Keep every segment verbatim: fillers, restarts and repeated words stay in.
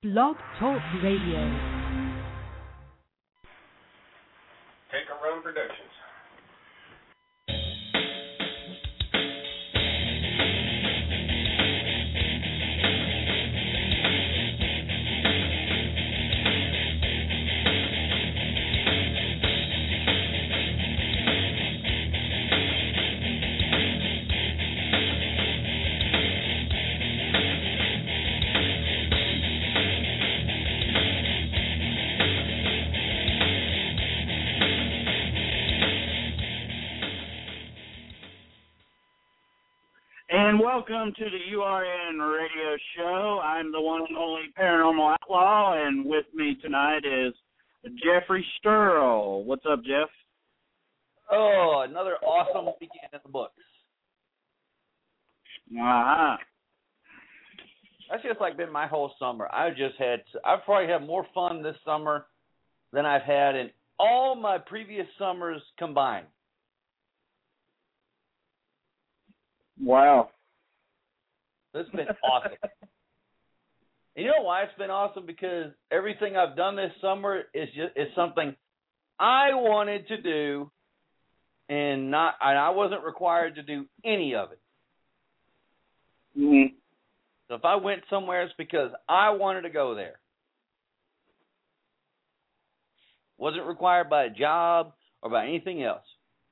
Blog Talk Radio. Take a Run Productions. And welcome to the U R N Radio Show. I'm the one and only Paranormal Outlaw, and with me tonight is Jeffrey Sturl. What's up, Jeff? Oh, another awesome weekend in the books. Uh-huh. That's just like been my whole summer. I just had, I've probably had more fun this summer than I've had in all my previous summers combined. Wow. It's been awesome. And you know why it's been awesome? Because everything I've done this summer is just is something I wanted to do, and not and I wasn't required to do any of it. Mm-hmm. So if I went somewhere, it's because I wanted to go there. Wasn't required by a job or by anything else.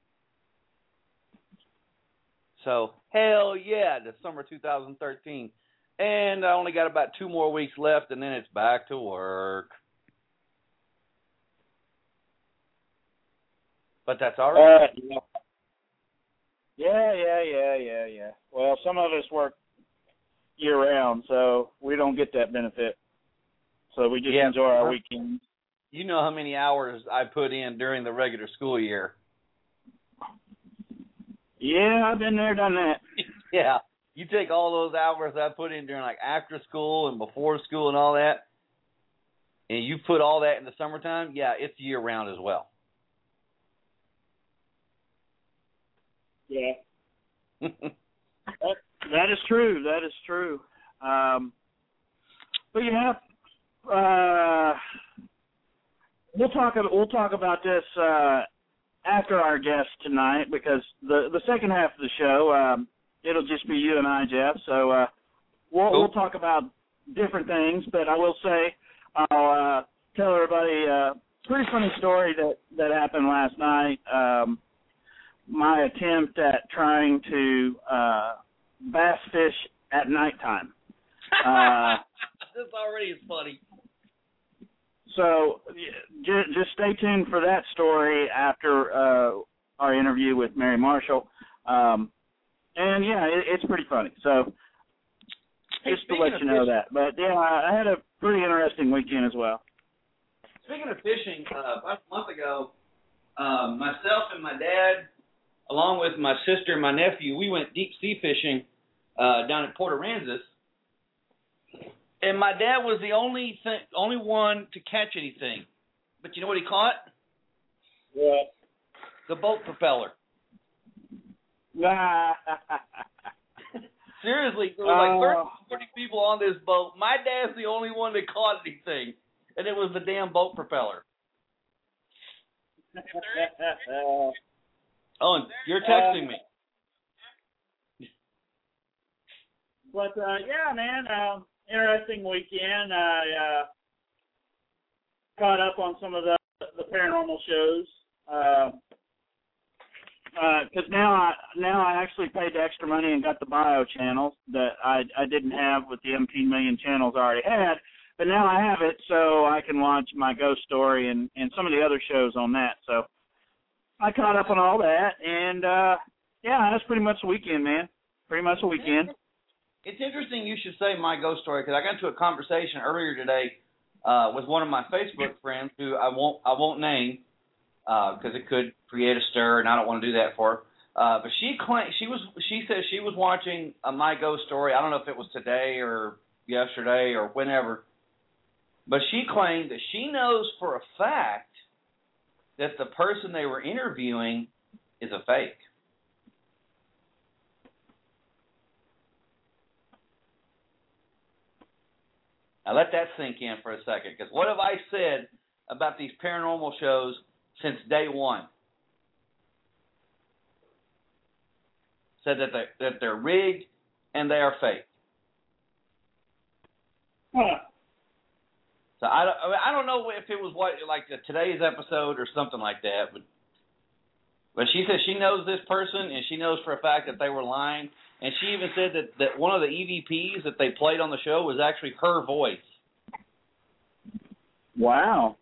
So, hell yeah, the summer two thousand thirteen. And I only got about two more weeks left, and then it's back to work. But that's all right. Uh, yeah. yeah, yeah, yeah, yeah, yeah. Well, some of us work year-round, so we don't get that benefit. So we just yeah, enjoy our weekends. You know how many hours I put in during the regular school year. Yeah, I've been there, done that. Yeah. You take all those hours I put in during like after school and before school and all that, and you put all that in the summertime, yeah, it's year round as well. Yeah. that, that is true. That is true. Um, but yeah, uh, we'll talk. We'll talk about this uh, after our guest tonight, because the the second half of the show, um, it'll just be you and I, Jeff. So uh, we'll cool. we'll talk about different things. But I will say, I'll uh, tell everybody a pretty funny story that that happened last night. Um, my attempt at trying to uh, bass fish at nighttime. Uh, this already is funny. So j- just stay tuned for that story after uh, our interview with Mary Marshall. Um, and, yeah, it, it's pretty funny. So hey, just to let you know fishing, that. But, yeah, I had a pretty interesting weekend as well. Speaking of fishing, uh, about a month ago, uh, myself and my dad, along with my sister and my nephew, we went deep sea fishing uh, down at Port Aransas. And my dad was the only thing, only one to catch anything. But you know what he caught? What? The boat propeller. Seriously, there were like thirty, forty people on this boat. My dad's the only one that caught anything, and it was the damn boat propeller. Oh, and you're texting me. But, uh, yeah, man, um, interesting weekend. I uh, caught up on some of the, the paranormal shows. Uh, Because uh, now I now I actually paid the extra money and got the bio channels that I I didn't have with the seventeen million channels I already had, but now I have it, so I can launch my ghost story and, and some of the other shows on that. So I caught up on all that, and uh, yeah, that's pretty much the weekend, man. Pretty much the weekend. It's interesting you should say my ghost story, because I got into a conversation earlier today uh, with one of my Facebook friends who I won't I won't name. Because uh, it could create a stir, and I don't want to do that for her. Uh, but she claimed she was. She said she was watching a My Ghost Story. I don't know if it was today or yesterday or whenever. But she claimed that she knows for a fact that the person they were interviewing is a fake. Now let that sink in for a second, because what have I said about these paranormal shows since day one? Said that they're, that they're rigged and they are fake. Huh. So I don't, I, mean, I don't know if it was what like the, today's episode or something like that, but but she said she knows this person and she knows for a fact that they were lying, and she even said that, that one of the E V Ps that they played on the show was actually her voice. Wow.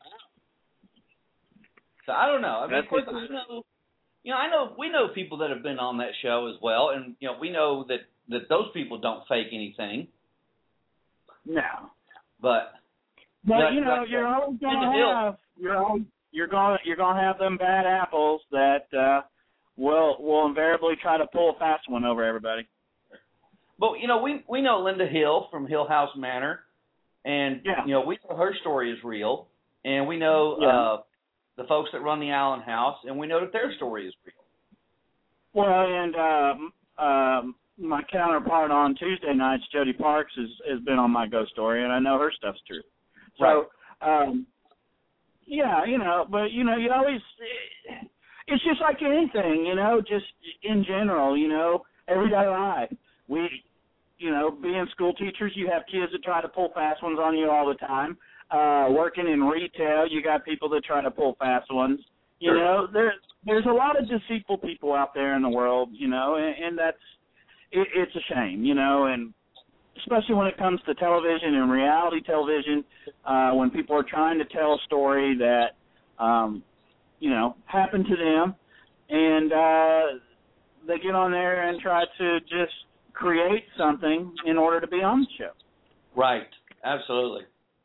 So I don't know. I mean, That's of course, I know. You know, I know we know people that have been on that show as well, and you know, we know that, that those people don't fake anything. No. But but like, you know, like, you're always gonna have hill. you're always, you're gonna you're gonna have them bad apples that uh, will will invariably try to pull a fast one over everybody. But you know, we we know Linda Hill from Hill House Manor, and yeah. you know, we know her story is real, and we know. Yeah. Uh, the folks that run the Allen House, and we know that their story is real. Well, and um, um, my counterpart on Tuesday nights, Jody Parks, has, has been on my ghost story, and I know her stuff's true. So, right. um, yeah, you know, but, you know, you always, it's just like anything, you know, just in general, you know, everyday life. We, you know, being school teachers, you have kids that try to pull fast ones on you all the time. Uh, working in retail, you got people that try to pull fast ones. You sure. know, there's there's a lot of deceitful people out there in the world. You know, and, and that's it, it's a shame. You know, and especially when it comes to television and reality television, uh, when people are trying to tell a story that um, you know happened to them, and uh, they get on there and try to just create something in order to be on the show. Right. Absolutely.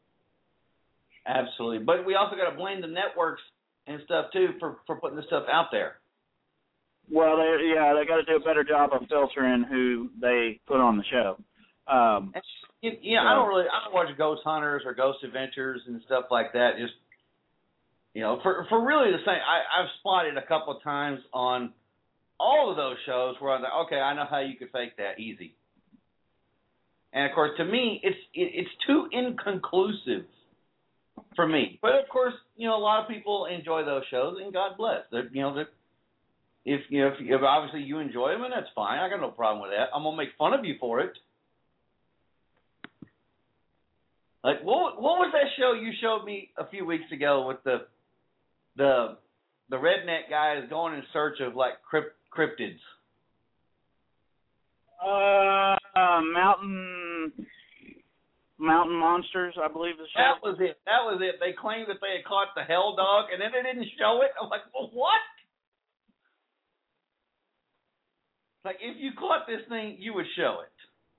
Absolutely. But we also got to blame the networks and stuff, too, for, for putting this stuff out there. Well, they, yeah, they got to do a better job of filtering who they put on the show. Um, you, you know, so. I don't really, I don't watch Ghost Hunters or Ghost Adventures and stuff like that. Just, you know, for for really the same, I, I've spotted a couple of times on all of those shows where I'm like, okay, I know how you could fake that easy. And, of course, to me, it's it, it's too inconclusive for me. But, of course, you know, a lot of people enjoy those shows, and God bless. They're, you know, they're, if, you know, if, if obviously you enjoy them, and that's fine. I got no problem with that. I'm going to make fun of you for it. Like, what what was that show you showed me a few weeks ago with the the the redneck guy is going in search of, like, crypt, cryptids? Uh, uh, mountain... Mountain Monsters, I believe the show. That was it. That was it. They claimed that they had caught the hell dog, and then they didn't show it. I'm like, well, what? Like, if you caught this thing, you would show it.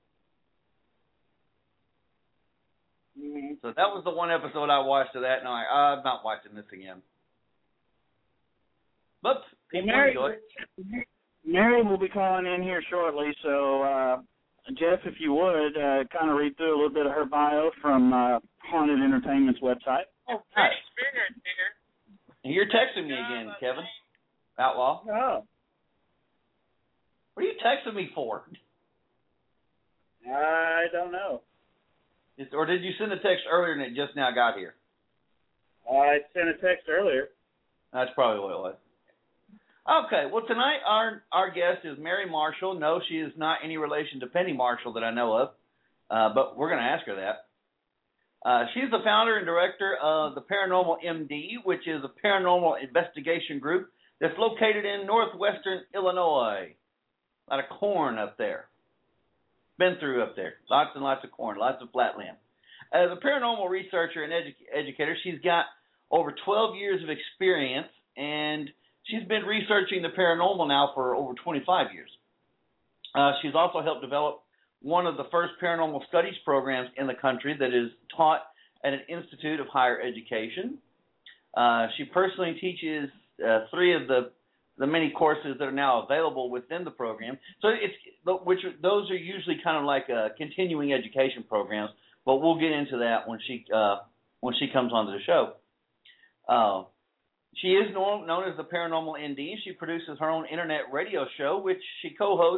Mm-hmm. So that was the one episode I watched of that, and I'm like, oh, I'm not watching this again. But people Mary, enjoy it. Mary will be calling in here shortly, so... Uh, Jeff, if you would, uh, kind of read through a little bit of her bio from uh, Haunted Entertainment's website. Oh, pretty spirit here. You're texting me again, Kevin. Outlaw. Oh. What are you texting me for? I don't know. Is, or did you send a text earlier and it just now got here? I sent a text earlier. That's probably what it was. Okay, well, tonight our our guest is Mary Marshall. No, she is not any relation to Penny Marshall that I know of, uh, but we're going to ask her that. Uh, she's the founder and director of the Paranormal M D, which is a paranormal investigation group that's located in northwestern Illinois. A lot of corn up there. Been through up there. Lots and lots of corn, lots of flatland. As a paranormal researcher and edu- educator, she's got over twelve years of experience, and she's been researching the paranormal now for over twenty-five years. Uh, she's also helped develop one of the first paranormal studies programs in the country that is taught at an institute of higher education. Uh, she personally teaches uh, three of the, the many courses that are now available within the program. So it's which those are usually kind of like uh, continuing education programs, but we'll get into that when she uh, when she comes onto the show. Uh, She is known, known as the Paranormal N D. She produces her own internet radio show, which she co-hosts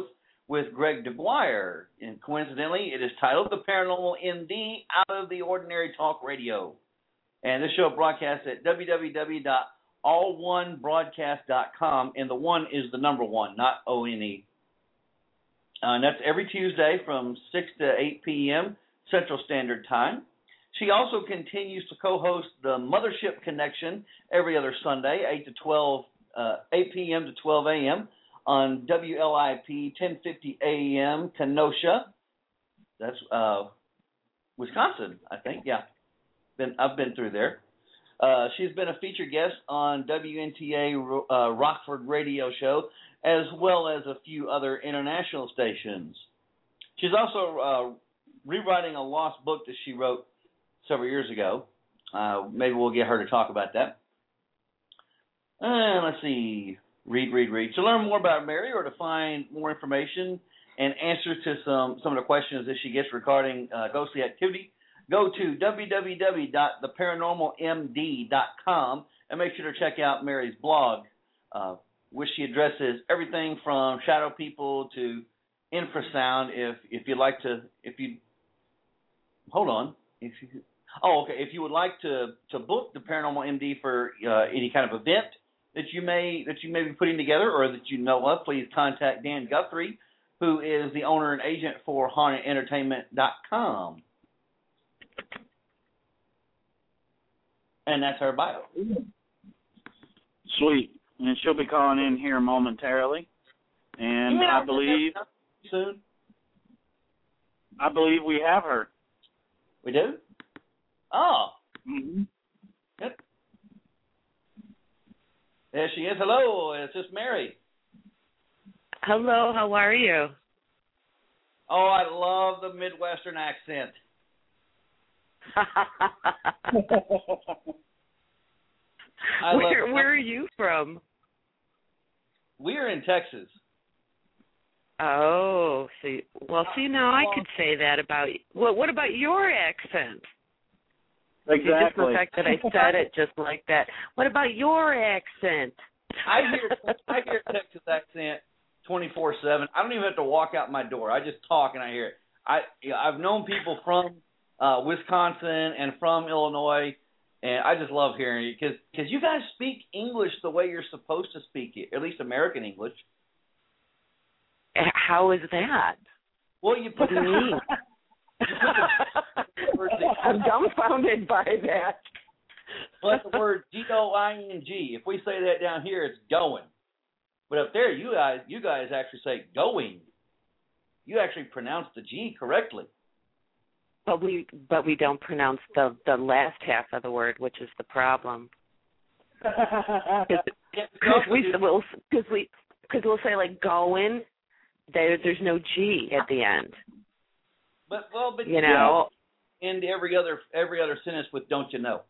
with Greg DeGuire. And coincidentally, it is titled The Paranormal M D Out of the Ordinary Talk Radio. And this show broadcasts at w w w dot all one broadcast dot com, and the one is the number one, not O N E. Uh, and that's every Tuesday from six to eight p.m. Central Standard Time. She also continues to co-host the Mothership Connection every other Sunday, eight to twelve, uh, eight p.m. to twelve a.m. on W L I P ten fifty A M Kenosha. That's uh, Wisconsin, I think. Yeah, been I've been through there. Uh, she's been a featured guest on W N T A uh, Rockford Radio Show, as well as a few other international stations. She's also uh, rewriting a lost book that she wrote several years ago. Uh, maybe we'll get her to talk about that. And let's see. Read, read, read. To learn more about Mary or to find more information and answers to some, some of the questions that she gets regarding uh, ghostly activity, go to w w w dot the paranormal m d dot com and make sure to check out Mary's blog, uh, which she addresses everything from shadow people to infrasound. If if you'd like to, if you hold on, if you, oh okay, if you would like to to book the Paranormal M D for uh, any kind of event that you may that you may be putting together or that you know of, please contact Dan Guthrie, who is the owner and agent for haunted entertainment dot com. And that's her bio. Sweet. And she'll be calling in here momentarily. And yeah, I believe soon. I believe we have her. We do? Oh. Mm-hmm. Yep. There she is. Hello, it's just Mary. Hello, how are you? Oh, I love the Midwestern accent. I where love, where are you from? We're in Texas. Oh, see, well, see, now I could say that about you. Well, what about your accent? Exactly. Just the fact that I said it just like that. What about your accent? I hear I hear Texas accent twenty-four seven. I don't even have to walk out my door. I just talk and I hear it. I I've known people from uh, Wisconsin and from Illinois, and I just love hearing it because because you guys speak English the way you're supposed to speak it, at least American English. How is that? Well, you put what do you mean? I'm dumbfounded by that. But the word G O I N G. If we say that down here, it's going. But up there, you guys, you guys actually say going. You actually pronounce the G correctly. But we, but we don't pronounce the the last half of the word, which is the problem. Because we will, because we, because we'll say like going. There, there's no G at the end. But well, but you know, end every other every other sentence with "don't you know."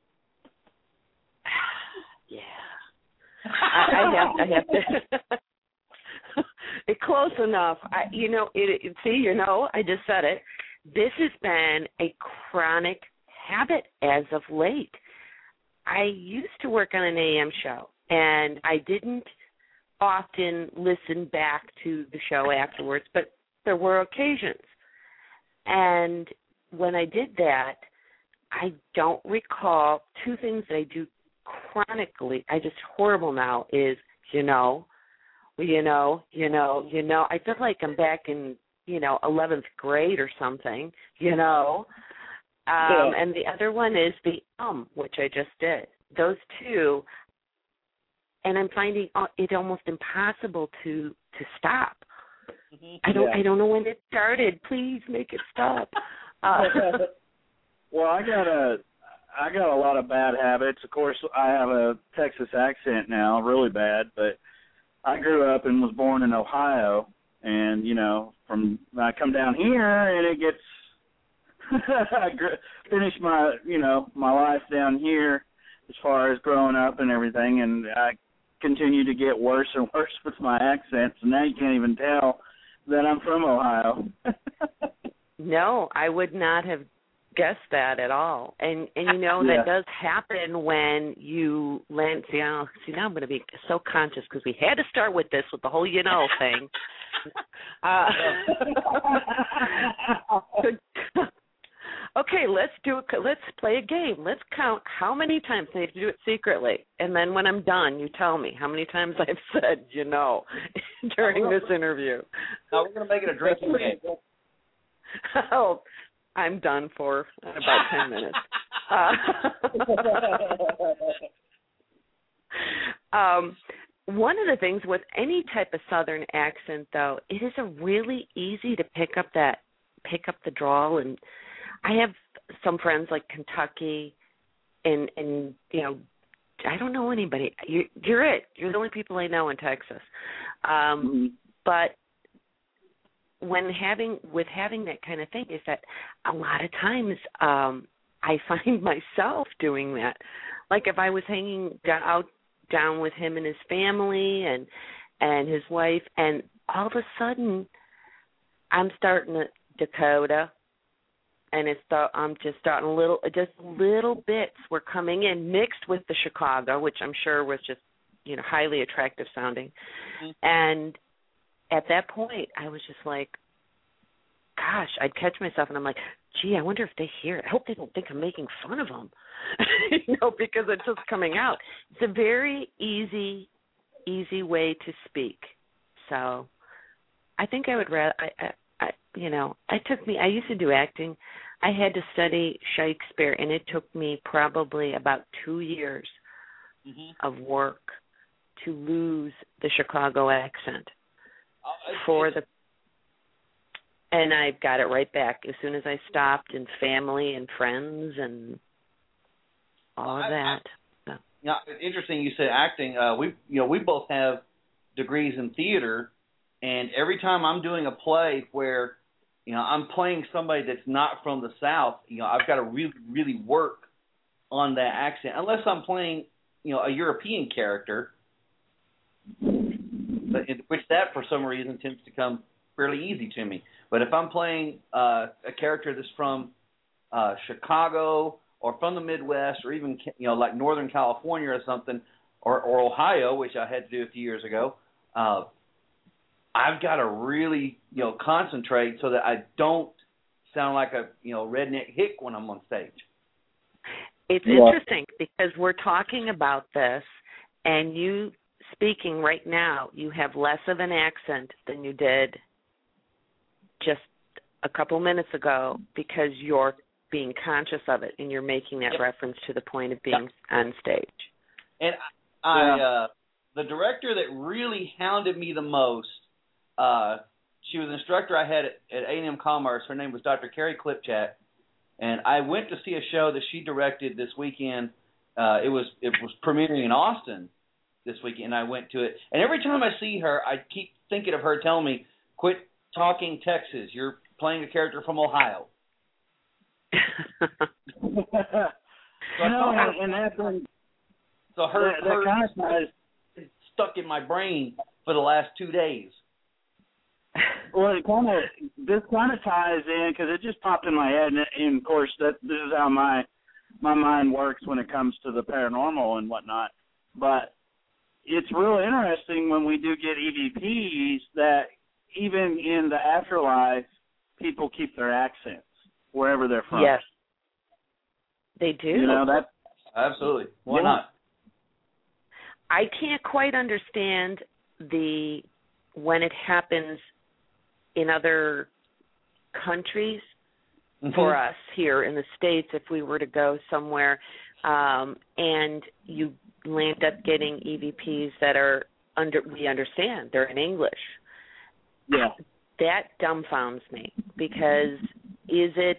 Yeah, I, I have I have to. It's close enough. I, you know, it, it. See, you know, I just said it. This has been a chronic habit as of late. I used to work on an A M show, and I didn't often listen back to the show afterwards, but there were occasions. And when I did that, I don't recall two things that I do chronically. I just horrible now is, you know, you know, you know, you know. I feel like I'm back in, you know, eleventh grade or something, you know. Um, yeah. And the other one is the um, which I just did. Those two. And I'm finding it almost impossible to, to stop. Mm-hmm. I don't yeah. I don't know when it started. Please make it stop. Uh, well, I got a I got a lot of bad habits. Of course, I have a Texas accent now, really bad. But I grew up and was born in Ohio, and you know, from I come down here and it gets I finish my you know my life down here as far as growing up and everything, and I continue to get worse and worse with my accent, so now you can't even tell that I'm from Ohio. No, I would not have guess that at all. And and you know Yeah. that does happen when you land. See, now, see now I'm going to be so conscious because we had to start with this with the whole you know thing. Uh, okay, let's do it. Let's play a game. Let's count how many times I have to do it secretly, and then when I'm done, you tell me how many times I've said you know during this interview. No, we're going to make it a drinking game. Oh, I'm done for in about ten minutes. Uh, um, one of the things with any type of Southern accent, though, it is a really easy to pick up that pick up the drawl. And I have some friends like Kentucky, and and you know, I don't know anybody. You, you're it. You're the only people I know in Texas. Um, mm-hmm. But when having with having that kind of thing is that a lot of times um, I find myself doing that. Like if I was hanging down, out down with him and his family and and his wife, and all of a sudden I'm starting to Dakota, and it's th- I'm just starting a little, just little bits were coming in mixed with the Chicago, which I'm sure was just you know highly attractive sounding, mm-hmm. and at that point, I was just like, gosh, I'd catch myself, and I'm like, gee, I wonder if they hear it. I hope they don't think I'm making fun of them, you know, because it's just coming out. It's a very easy, easy way to speak. So I think I would rather, I, I, I, you know, it took me, I used to do acting. I had to study Shakespeare, and it took me probably about two years mm-hmm. of work to lose the Chicago accent. For the and I got it right back as soon as I stopped, and family and friends and all of that. So. Yeah, it's interesting you said acting. Uh, we you know we both have degrees in theater, and every time I'm doing a play where you know I'm playing somebody that's not from the South, you know I've got to really really work on that accent. Unless I'm playing you know a European character. But in which that, for some reason, tends to come fairly easy to me. But if I'm playing uh, a character that's from uh, Chicago or from the Midwest or even, you know, like Northern California or something, or, or Ohio, which I had to do a few years ago, uh, I've got to really, you know, concentrate so that I don't sound like a, you know, redneck hick when I'm on stage. It's yeah. interesting because we're talking about this, and you speaking right now, you have less of an accent than you did just a couple minutes ago because you're being conscious of it and you're making that yep. reference to the point of being yep. on stage. And I, yeah. uh, the director that really hounded me the most, uh, she was an instructor I had at, at A and M Commerce. Her name was Doctor Carrie Klipchat, and I went to see a show that she directed this weekend. Uh, it was it was premiering in Austin this weekend, and I went to it. And every time I see her, I keep thinking of her telling me, quit talking Texas. You're playing a character from Ohio. so you know, and, and that's been, so her, that, that her kind of ties, stuck in my brain for the last two days. Well, it kind of, this kind of ties in, because it just popped in my head, and, and of course, that this is how my my mind works when it comes to the paranormal and whatnot. But it's real interesting when we do get E V Ps that even in the afterlife, people keep their accents wherever they're from. Yes, they do. You know that. Absolutely. Why yeah. not? I can't quite understand the when it happens in other countries. Mm-hmm. For us here in the States, if we were to go somewhere um, and you land up getting E V Ps that are under, we understand they're in English. Yeah, that dumbfounds me because is it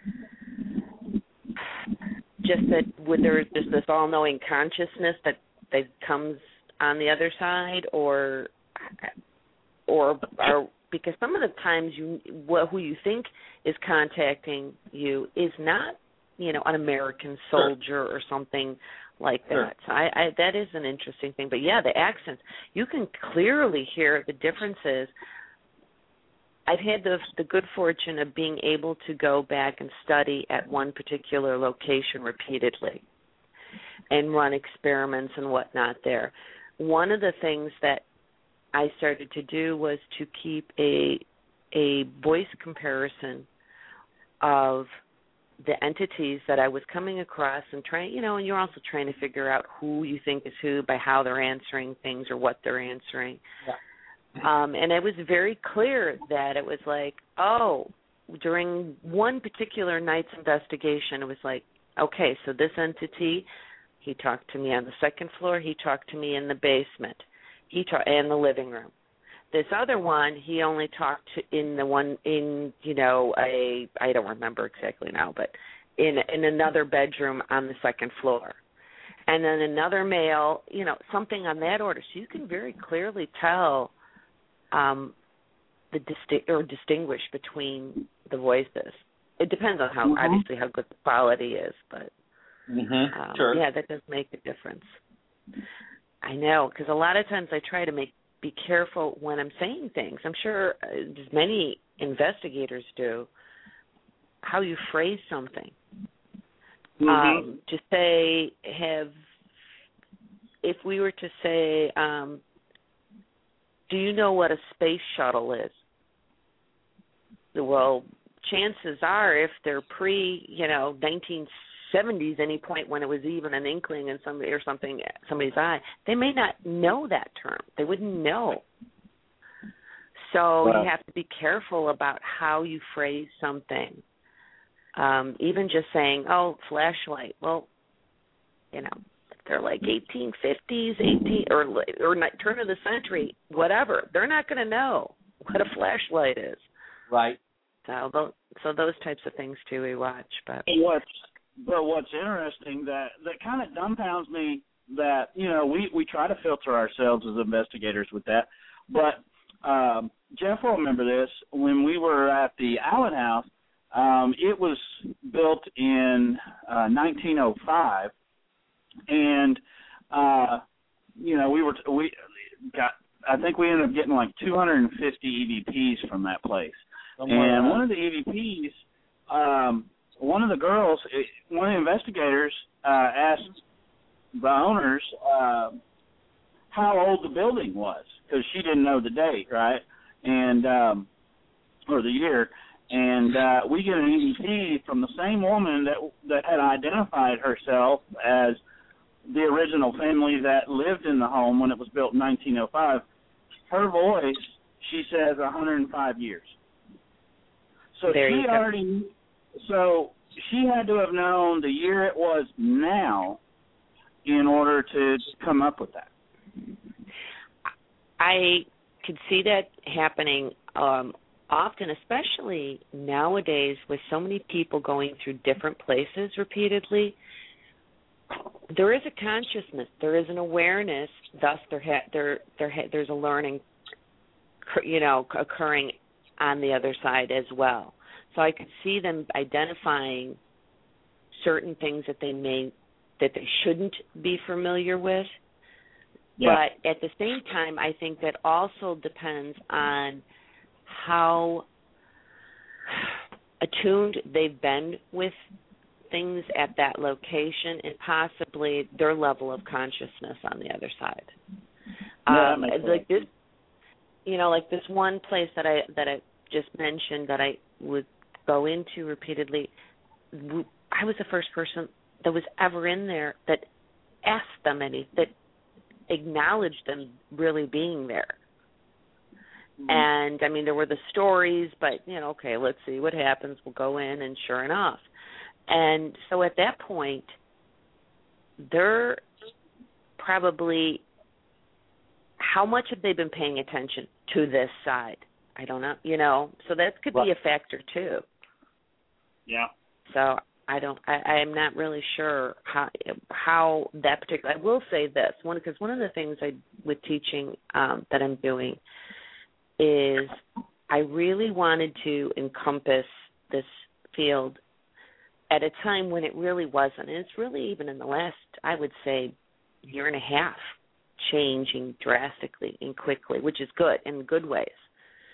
just that would there just this all-knowing consciousness that that comes on the other side, or or are because some of the times you well, who you think is contacting you is not, you know, an American soldier sure. or something like that. Sure. So I, I, that is an interesting thing. But, yeah, the accents, you can clearly hear the differences I've had the the good fortune of being able to go back and study at one particular location repeatedly and run experiments and whatnot there. One of the things that I started to do was to keep a a voice comparison of the entities that I was coming across and trying, you know, and you're also trying to figure out who you think is who by how they're answering things or what they're answering. Yeah. Um, and it was very clear that it was like, oh, during one particular night's investigation, it was like, okay, so this entity, he talked to me on the second floor, he talked to me in the basement, he talked in the living room. This other one, he only talked to in the one in, you know, a I don't remember exactly now, but in in another bedroom on the second floor. And then another male, you know, something on that order. So you can very clearly tell um, the disti- or distinguish between the voices. It depends on how, mm-hmm. obviously, how good the quality is, but mm-hmm. um, sure. yeah, that does make a difference. I know, because a lot of times I try to make be careful when I'm saying things. I'm sure as many investigators do, how you phrase something. Mm-hmm. Um, to say, have, if we were to say, um, do you know what a space shuttle is? Well, chances are if they're pre, you know, nineteen seventies, any point when it was even an inkling in somebody or something, somebody's eye, they may not know that term. They wouldn't know. So wow. you have to be careful about how you phrase something. Um, even just saying, oh, flashlight. Well, you know, they're like eighteen fifties, eighteen or or turn of the century, whatever. They're not going to know what a flashlight is. Right. So, so those types of things too we watch. But what's but what's interesting that that kind of dumbfounds me that you know we we try to filter ourselves as investigators with that, but um, Jeff will remember this when we were at the Allen House. Um, it was built in uh, nineteen oh five, and uh, you know we were we got I think we ended up getting like two hundred fifty E V Ps from that place. Somewhere and one of the E V Ps, um, one of the girls, one of the investigators uh, asked the owners uh, how old the building was because she didn't know the date, right, and um, or the year. And uh, we get an E V P from the same woman that that had identified herself as the original family that lived in the home when it was built in nineteen oh five. Her voice, she says, one hundred five years. So there she already, so she had to have known the year it was now in order to come up with that. I could see that happening um, often, especially nowadays with so many people going through different places repeatedly. There is a consciousness, there is an awareness, thus there ha- there there ha- there's a learning, you know, occurring on the other side as well. So I could see them identifying certain things that they may that they shouldn't be familiar with. Yeah. But at the same time, I think that also depends on how attuned they've been with things at that location and possibly their level of consciousness on the other side. Yeah, um, like this, you know, like this one place that I that I just mentioned that I would go into repeatedly. I was the first person that was ever in there that asked them any that acknowledged them really being there. Mm-hmm. And I mean, there were the stories, but you know, okay, let's see what happens. We'll go in, and sure enough. And so at that point, they're probably, how much have they been paying attention to this side? I don't know, you know, so that could well, be a factor too. Yeah. So I don't, I, I'm not really sure how how that particular, I will say this, one because one of the things I, with teaching um, that I'm doing is I really wanted to encompass this field at a time when it really wasn't. And it's really even in the last, I would say, year and a half, changing drastically and quickly, which is good in good ways.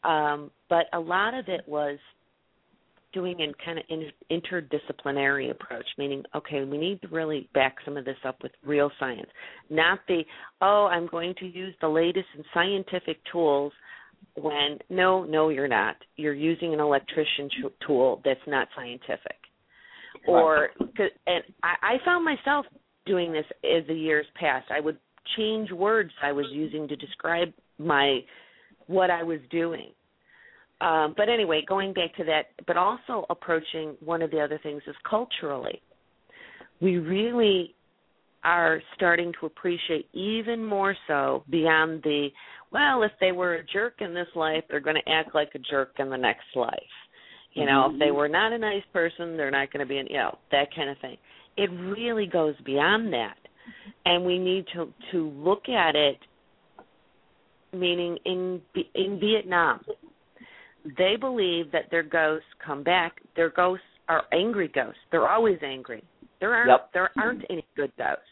Um, but a lot of it was doing an kind of interdisciplinary approach, meaning, okay, we need to really back some of this up with real science, not the, oh, I'm going to use the latest in scientific tools when, no, no, you're not. You're using an electrician ch- tool that's not scientific. Or, and I, I found myself doing this as the years passed. I would change words I was using to describe my, what I was doing. Um, but anyway, going back to that, but also approaching one of the other things is culturally. We really are starting to appreciate even more so beyond the, well, if they were a jerk in this life, they're going to act like a jerk in the next life. You know, mm-hmm. if they were not a nice person, they're not going to be, an, you know, that kind of thing. It really goes beyond that. And we need to, to look at it, meaning in in Vietnam, they believe that their ghosts come back. Their ghosts are angry ghosts. They're always angry. There aren't yep. there aren't any good ghosts.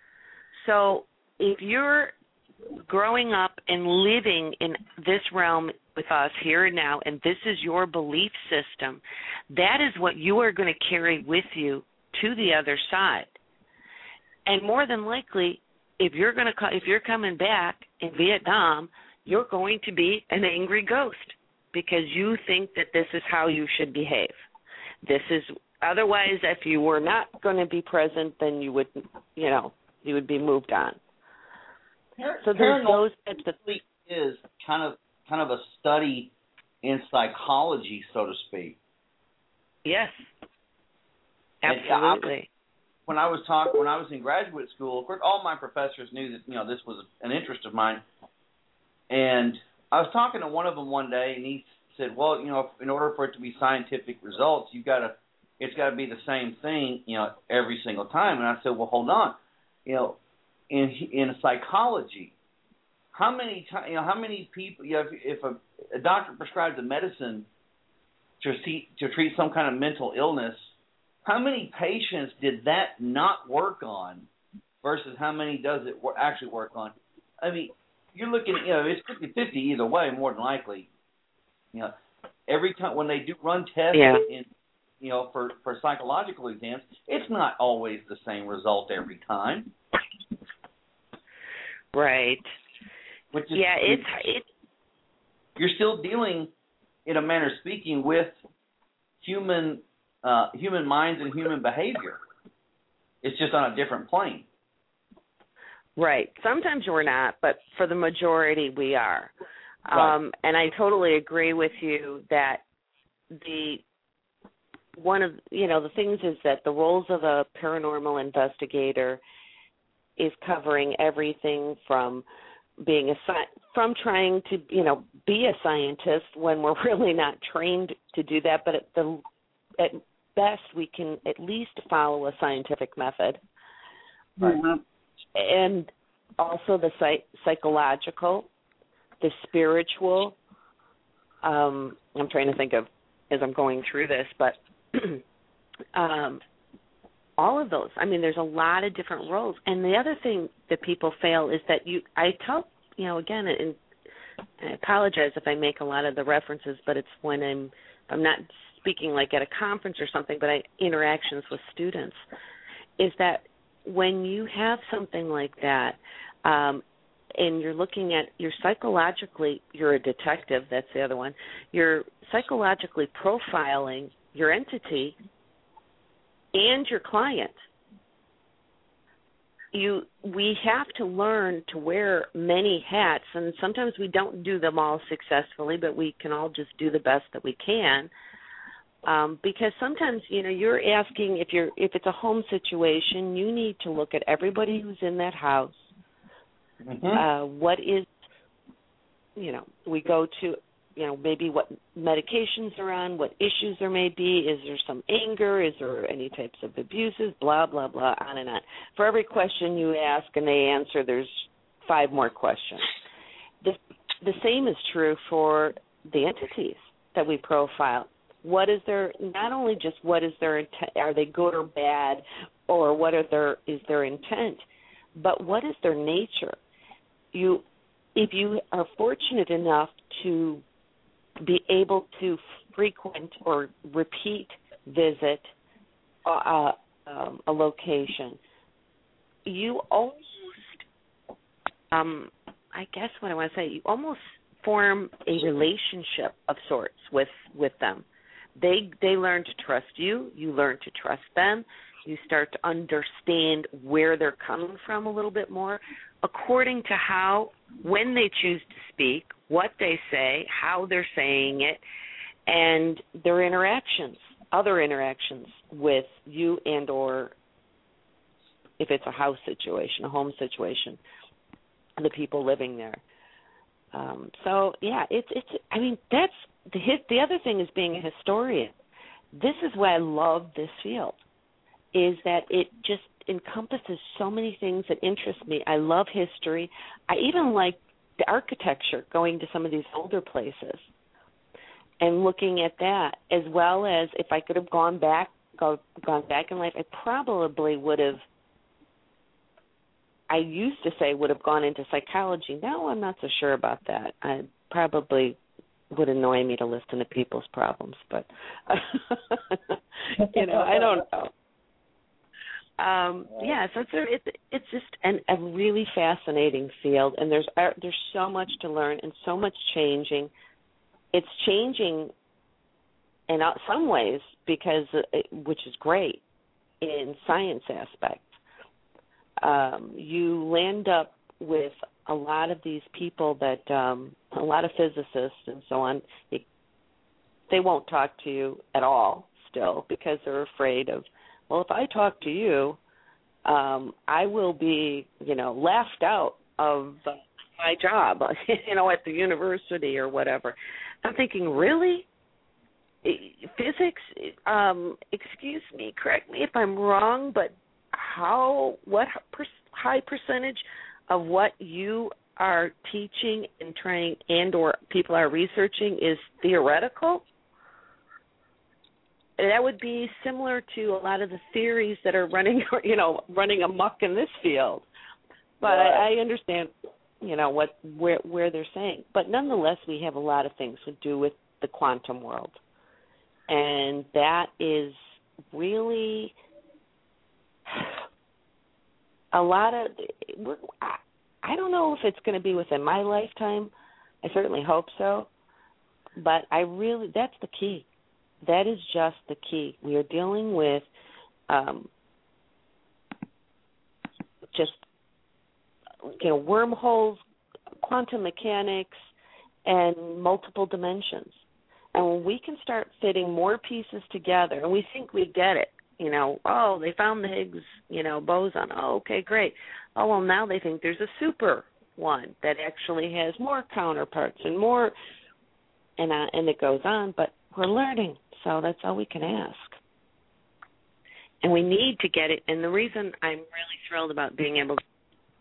So if you're growing up and living in this realm with us here and now, and this is your belief system, that is what you are going to carry with you to the other side. And more than likely, if you're going to if you're coming back in Vietnam, you're going to be an angry ghost, because you think that this is how you should behave. This is otherwise, if you were not going to be present, then you would, you know, you would be moved on. So there's those types of is kind of kind of a study in psychology, so to speak. Yes, absolutely. When I was talking, when I was in graduate school, of course, all my professors knew that, you know, this was an interest of mine, and I was talking to one of them one day, and he said, "Well, you know, in order for it to be scientific results, you've got to, it's got to be the same thing, you know, every single time." And I said, "Well, hold on, you know, in in psychology, how many times, you know, how many people, you know, if, if a, a doctor prescribes a medicine to see to treat some kind of mental illness, how many patients did that not work on versus how many does it actually work on?" I mean, you're looking at, you know, it's fifty-fifty either way, more than likely. You know, every time when they do run tests yeah. in, you know, for, for psychological exams, it's not always the same result every time. Right. Which is, yeah, it's it. You're still dealing, in a manner of speaking, with human uh, human minds and human behavior. It's just on a different plane. Right. Sometimes we're not, but for the majority we are. Right. Um, and I totally agree with you that the one of you know the things is that the roles of a paranormal investigator is covering everything from being a from trying to you know be a scientist when we're really not trained to do that, but at the at best we can at least follow a scientific method. Mm-hmm. And also the psych- psychological, the spiritual. Um, I'm trying to think of as I'm going through this, but um, all of those. I mean, there's a lot of different roles. And the other thing that people fail is that you. I tell you know again, and I apologize if I make a lot of the references, but it's when I'm I'm not speaking like at a conference or something, but I interactions with students. Is that when you have something like that, um, and you're looking at, you're psychologically, you're a detective, that's the other one, you're psychologically profiling your entity and your client. You, we have to learn to wear many hats, and sometimes we don't do them all successfully, but we can all just do the best that we can. Um, because sometimes, you know, you're asking if you're if it's a home situation, you need to look at everybody who's in that house. Mm-hmm. Uh, what is, you know, we go to, you know, maybe what medications are on, what issues there may be. Is there some anger? Is there any types of abuses? Blah, blah, blah, on and on. For every question you ask and they answer, there's five more questions. The, the same is true for the entities that we profile. What is their, not only just what is their intent, are they good or bad, or what are their, is their intent, but what is their nature? You, if you are fortunate enough to be able to frequent or repeat visit uh, um, a location. You almost, um, I guess what I want to say, you almost form a relationship of sorts with, with them. They they learn to trust you. You learn to trust them. You start to understand where they're coming from a little bit more, according to how, when they choose to speak, what they say, how they're saying it, and their interactions, other interactions with you and or if it's a house situation, a home situation, the people living there. Um, so yeah, it's it's. I mean, that's the hit. The other thing is being a historian. This is why I love this field, is that it just encompasses so many things that interest me. I love history. I even like the architecture, going to some of these older places and looking at that, as well as if I could have gone back, go, gone back in life, I probably would have. I used to say would have gone into psychology. Now I'm not so sure about that. I probably would annoy me to listen to people's problems, but you know, I don't know. Um, yeah, so it's a, it's it's just an, a really fascinating field, and there's uh, there's so much to learn and so much changing. It's changing in some ways because, it, which is great in science aspects. Um, you land up with a lot of these people that, um, a lot of physicists and so on, it, they won't talk to you at all still because they're afraid of, well, if I talk to you, um, I will be, you know, laughed out of uh, my job, you know, at the university or whatever. I'm thinking, really? Physics? Um, excuse me, correct me if I'm wrong, but how, what per, high percentage of what you are teaching and trying and or people are researching is theoretical? That would be similar to a lot of the theories that are running, you know, running amok in this field. But I, I understand, you know, what where where they're saying. But nonetheless, we have a lot of things to do with the quantum world, and that is really a lot of. We're, I, I don't know if it's going to be within my lifetime. I certainly hope so. But I really, that's the key. That is just the key. We are dealing with um, just, you know, wormholes, quantum mechanics, and multiple dimensions. And when we can start fitting more pieces together, and we think we get it, you know, oh, they found the Higgs, you know, boson. Oh, okay, great. Oh, well, now they think there's a super one that actually has more counterparts and more, and uh, and it goes on. But we're learning, so that's all we can ask. And we need to get it. And the reason I'm really thrilled about being able to.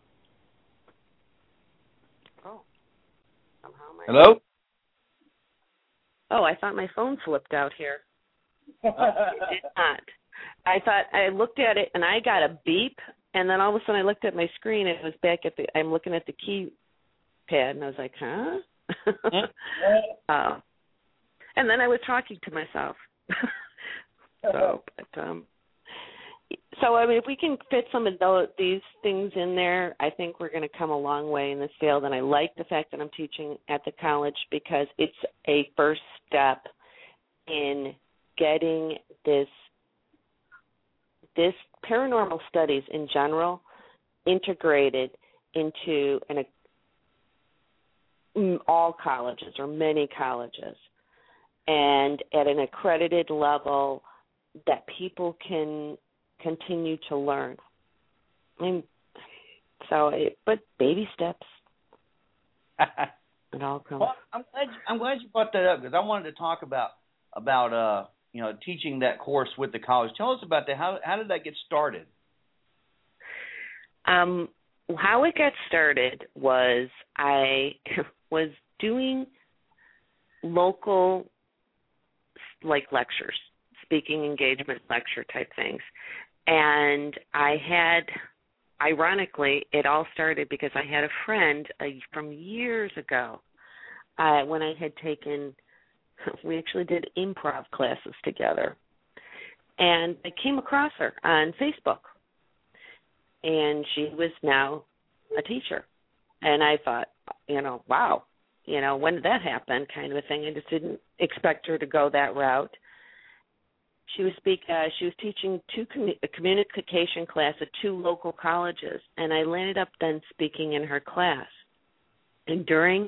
Oh. Somehow my Hello? Oh, I thought my phone flipped out here. It did not. I thought I looked at it and I got a beep, and then all of a sudden I looked at my screen and it was back at the. I'm looking at the keypad and I was like, huh? uh, and then I was talking to myself. so, but um, so I mean, if we can fit some of those, these things in there, I think we're going to come a long way in this field. And I like the fact that I'm teaching at the college because it's a first step in getting this. This paranormal studies in general integrated into an, all colleges or many colleges, and at an accredited level that people can continue to learn. I mean, so, it, but baby steps. It all comes. Well, I'm glad you, I'm glad you brought that up because I wanted to talk about about uh. you know, teaching that course with the college. Tell us about that. How how did that get started? Um, how it got started was I was doing local, like, lectures, speaking engagement lecture type things. And I had, ironically, it all started because I had a friend uh, from years ago uh, when I had taken We actually did improv classes together. And I came across her on Facebook, and she was now a teacher. And I thought, you know, wow, you know, when did that happen kind of a thing. I just didn't expect her to go that route. She was speak. Uh, she was teaching two commu- a communication class at two local colleges, and I landed up then speaking in her class. And during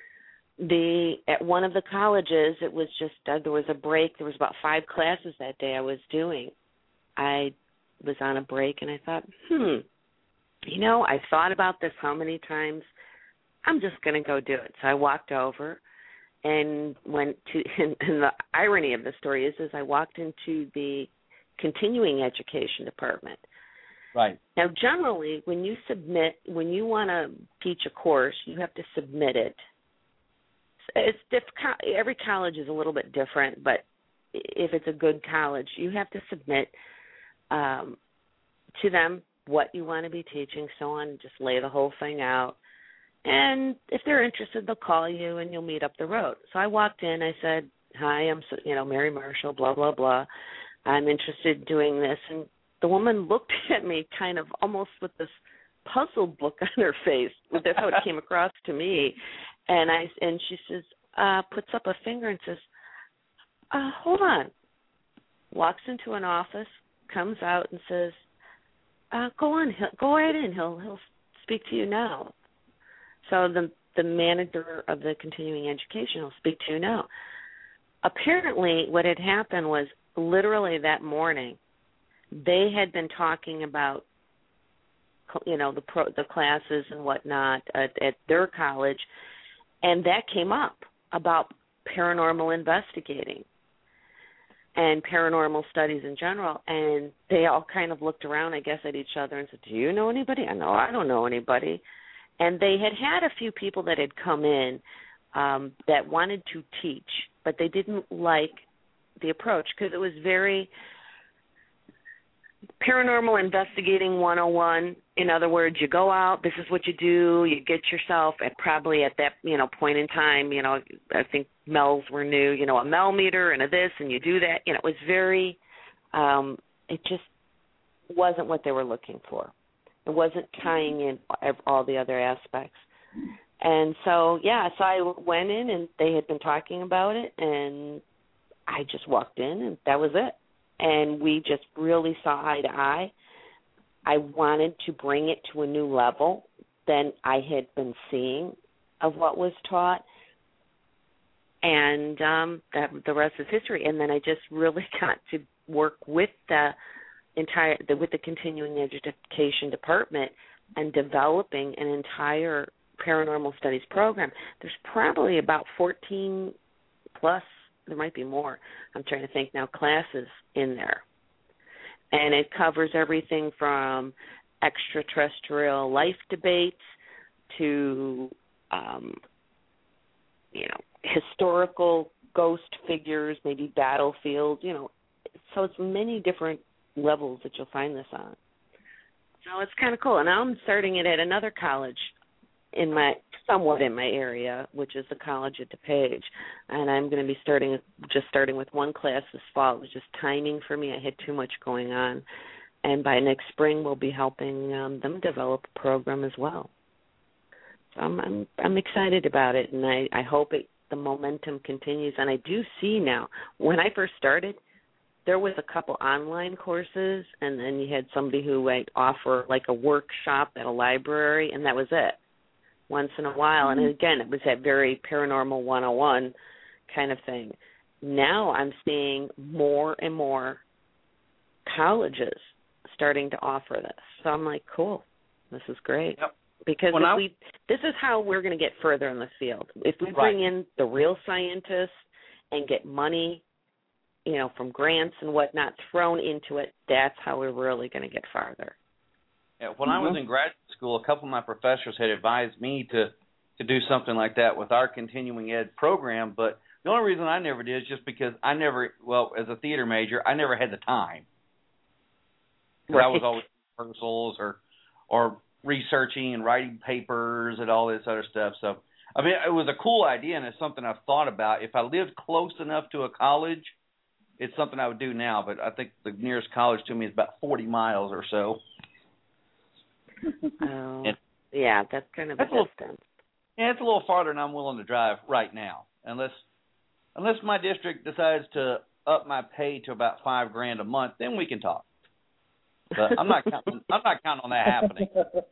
the at one of the colleges, it was just uh, there was a break. There was about five classes that day I was doing. I was on a break, and I thought, hmm, you know, I thought about this how many times. I'm just going to go do it. So I walked over and went to. And, and the irony of the story is, is I walked into the continuing education department. Right. Now, generally, when you submit, when you want to teach a course, you have to submit it. It's diff- every college is a little bit different, but if it's a good college, you have to submit um, to them what you want to be teaching, so on, just lay the whole thing out. And if they're interested, they'll call you and you'll meet up the road. So I walked in, I said, hi, I'm, you know, Mary Marshall, blah, blah, blah. I'm interested in doing this. And the woman looked at me kind of almost with this puzzled look on her face. That's how it came across to me. And I and she says, uh, puts up a finger and says, uh, hold on. Walks into an office, comes out and says, uh, go on, he'll, go right in. He'll he'll speak to you now. So the the manager of the continuing education will speak to you now. Apparently, what had happened was literally that morning, they had been talking about, you know, the pro, the classes and whatnot at, at their college, and that came up about paranormal investigating and paranormal studies in general, and they all kind of looked around, I guess, at each other and said, do you know anybody? I know I don't know anybody. And they had had a few people that had come in um, that wanted to teach, but they didn't like the approach because it was very paranormal investigating one oh one. In other words, you go out, this is what you do, you get yourself at probably at that, you know, point in time, you know, I think Mel's were new, you know, a Mel meter and a this, and you do that. You know, it was very, um, it just wasn't what they were looking for. It wasn't tying in all the other aspects. And so, yeah, so I went in and they had been talking about it, and I just walked in and that was it. And we just really saw eye to eye. I wanted to bring it to a new level than I had been seeing of what was taught. And um, that, the rest is history. And then I just really got to work with the entire, the, with the continuing education department and developing an entire paranormal studies program. There's probably about fourteen plus, there might be more, I'm trying to think now, classes in there. And it covers everything from extraterrestrial life debates to, um, you know, historical ghost figures, maybe battlefields, you know. So it's many different levels that you'll find this on. So it's kind of cool. And now I'm starting it at another college in my, somewhat in my area, which is the college at DuPage. And I'm going to be starting, just starting with one class this fall. It was just timing for me. I had too much going on. And by next spring, we'll be helping um, them develop a program as well. So I'm, I'm, I'm excited about it, and I, I hope it, the momentum continues. And I do see now, when I first started, there was a couple online courses, and then you had somebody who might offer like a workshop at a library, and that was it. Once in a while, and again, it was that very paranormal one oh one kind of thing. Now I'm seeing more and more colleges starting to offer this. So I'm like, cool, this is great. Yep. Because when if I, we, this is how we're going to get further in the field. If we bring right. in the real scientists and get money, you know, from grants and whatnot thrown into it, that's how we're really going to get farther. Yeah, when mm-hmm. I was in graduate school, a couple of my professors had advised me to, to do something like that with our continuing ed program, but the only reason I never did is just because I never, well, as a theater major, I never had the time. Right. I was always in rehearsals or, or researching and writing papers and all this other stuff, so I mean, it was a cool idea, and it's something I've thought about. If I lived close enough to a college, it's something I would do now. But I think the nearest college to me is about forty miles or so. Oh, and yeah, that's kind of a little, distance. Yeah, it's a little farther than I'm willing to drive right now, unless unless my district decides to up my pay to about five grand a month, then we can talk. But I'm not counting. I'm not counting on that happening.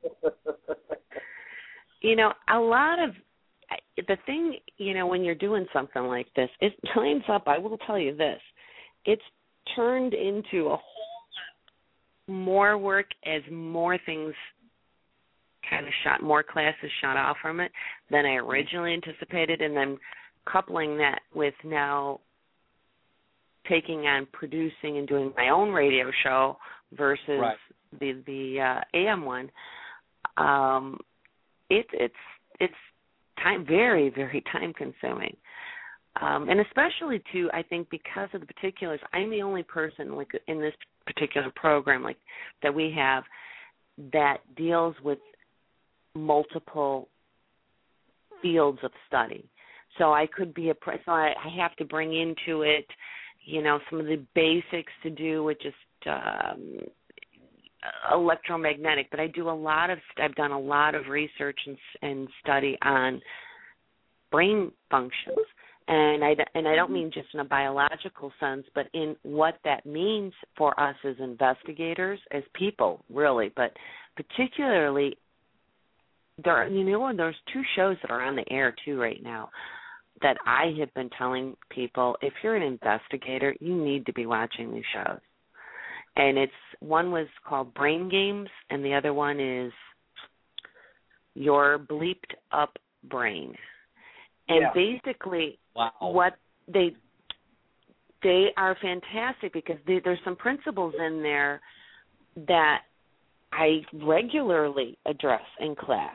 You know, a lot of the thing, you know, when you're doing something like this, it lines up. I will tell you this: it's turned into a whole lot more work as more things kind of shot, more classes shot off from it than I originally anticipated, and then coupling that with now taking on producing and doing my own radio show versus right. the the uh, A M one. Um, it, it's it's time very very time consuming, um, and especially too I think because of the particulars. I'm the only person like in this particular program like that we have that deals with multiple fields of study. So I could be a so I, I have to bring into it, you know, some of the basics to do with just um, electromagnetic. But I do a lot of I've done a lot of research and, and study on brain functions, and I and I don't mean just in a biological sense, but in what that means for us as investigators, as people, really, but particularly. There, you know, there's two shows that are on the air too right now that I have been telling people, if you're an investigator, you need to be watching these shows. And it's one was called Brain Games, and the other one is Your Bleeped Up Brain. And yeah. basically, wow. what they they are fantastic because they, there's some principles in there that I regularly address in class.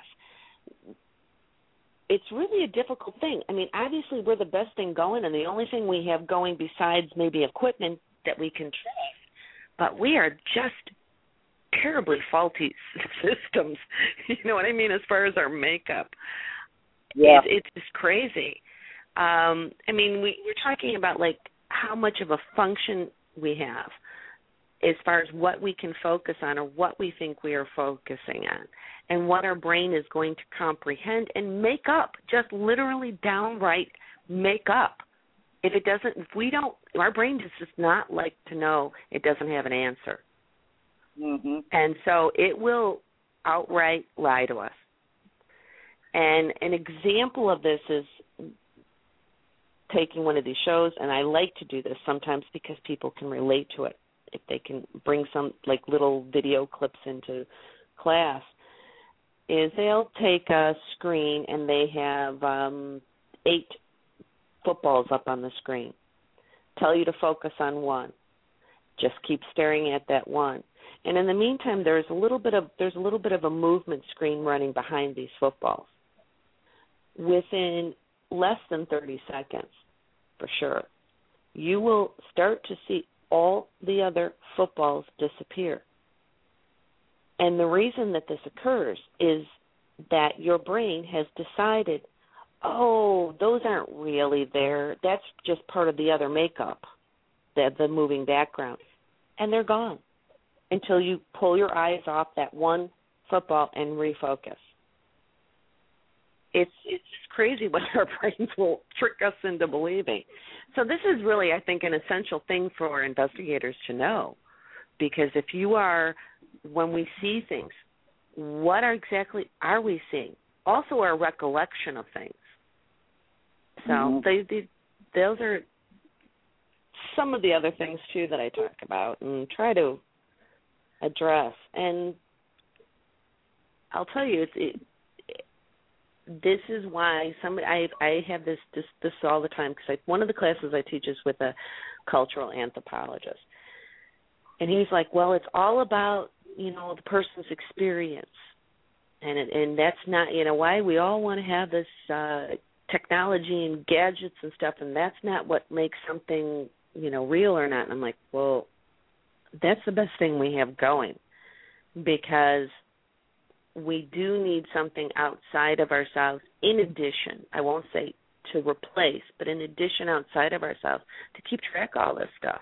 It's really a difficult thing. I mean, obviously we're the best thing going, and the only thing we have going besides maybe equipment that we can trust, but we are just terribly faulty systems. You know what I mean, as far as our makeup. Yeah. It, it's just crazy. Um, I mean, we, we're talking about, like, how much of a function we have as far as what we can focus on or what we think we are focusing on and what our brain is going to comprehend and make up, just literally downright make up. If it doesn't, if we don't, our brain just does not like to know it doesn't have an answer. Mm-hmm. And so it will outright lie to us. And an example of this is taking one of these shows, and I like to do this sometimes because people can relate to it. If they can bring some like little video clips into class, is they'll take a screen and they have um, eight footballs up on the screen. Tell you to focus on one. Just keep staring at that one. And in the meantime, there's a little bit of there's a little bit of a movement screen running behind these footballs. Within less than thirty seconds, for sure, you will start to see all the other footballs disappear. And the reason that this occurs is that your brain has decided, oh, those aren't really there. That's just part of the other makeup, the, the moving background. And they're gone until you pull your eyes off that one football and refocus. It's it's just crazy what our brains will trick us into believing. So this is really, I think, an essential thing for investigators to know, because if you are, when we see things, what are exactly are we seeing? Also, our recollection of things. So mm-hmm. they, they, those are some of the other things too that I talk about and try to address. And I'll tell you, it's. It, This is why some I I have this this, this all the time because one of the classes I teach is with a cultural anthropologist, and he's like, well, it's all about you know the person's experience, and it, and that's not you know why we all want to have this uh, technology and gadgets and stuff, and that's not what makes something you know real or not. And I'm like, well, that's the best thing we have going, because we do need something outside of ourselves in addition. I won't say to replace, but in addition outside of ourselves to keep track of all this stuff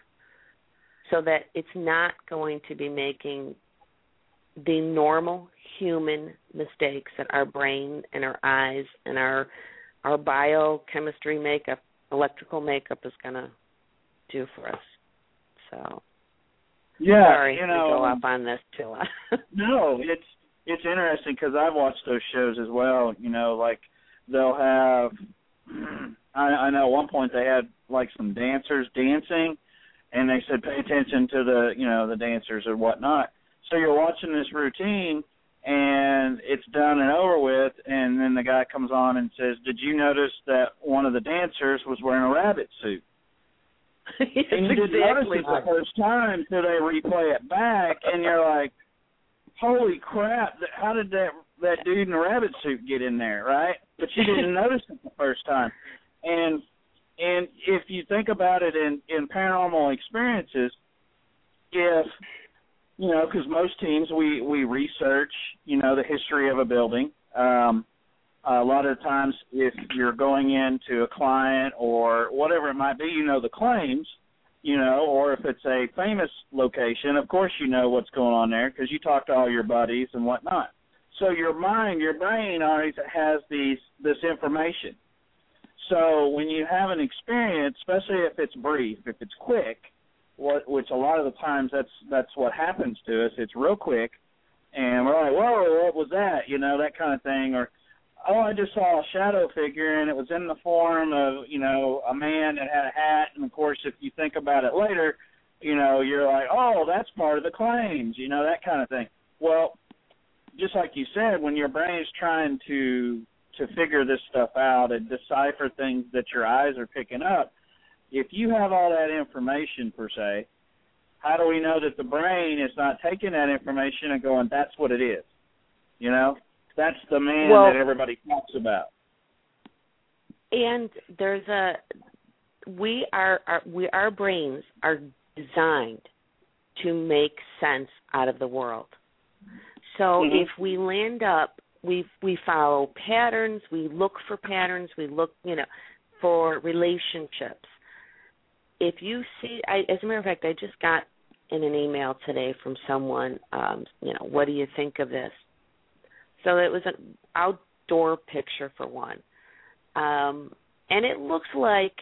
so that it's not going to be making the normal human mistakes that our brain and our eyes and our our biochemistry makeup, electrical makeup is going to do for us. So, yeah, sorry you know, to go up on this too. No, it's it's interesting because I've watched those shows as well. You know, like they'll have. I, I know at one point they had like some dancers dancing, and they said pay attention to the you know the dancers or whatnot. So you're watching this routine, and it's done and over with, and then the guy comes on and says, "Did you notice that one of the dancers was wearing a rabbit suit?" Yes, and you didn't exactly notice it the first time, so they replay it back, and you're like, "Holy crap! How did that that dude in the rabbit suit get in there?" Right? But you didn't notice it the first time, and and if you think about it in in paranormal experiences, if you know, because most teams we we research, you know, the history of a building. Um, a lot of times, if you're going into a client or whatever it might be, you know the claims, you know, or if it's a famous location, of course you know what's going on there because you talk to all your buddies and whatnot. So your mind, your brain always has these this information. So when you have an experience, especially if it's brief, if it's quick, what, which a lot of the times that's that's what happens to us, it's real quick, and we're like, whoa, what was that? You know, that kind of thing. Or, oh, I just saw a shadow figure, and it was in the form of, you know, a man that had a hat. And, of course, if you think about it later, you know, you're like, oh, that's part of the claims, you know, that kind of thing. Well, just like you said, when your brain is trying to to figure this stuff out and decipher things that your eyes are picking up, if you have all that information, per se, how do we know that the brain is not taking that information and going, that's what it is? You know, that's the man well, that everybody talks about. And there's a, we are, our, we, our brains are designed to make sense out of the world. So mm-hmm. if we land up, we we follow patterns, we look for patterns, we look, you know, for relationships. If you see, I, as a matter of fact, I just got in an email today from someone, um, you know, what do you think of this? So it was an outdoor picture for one. Um, and it looks like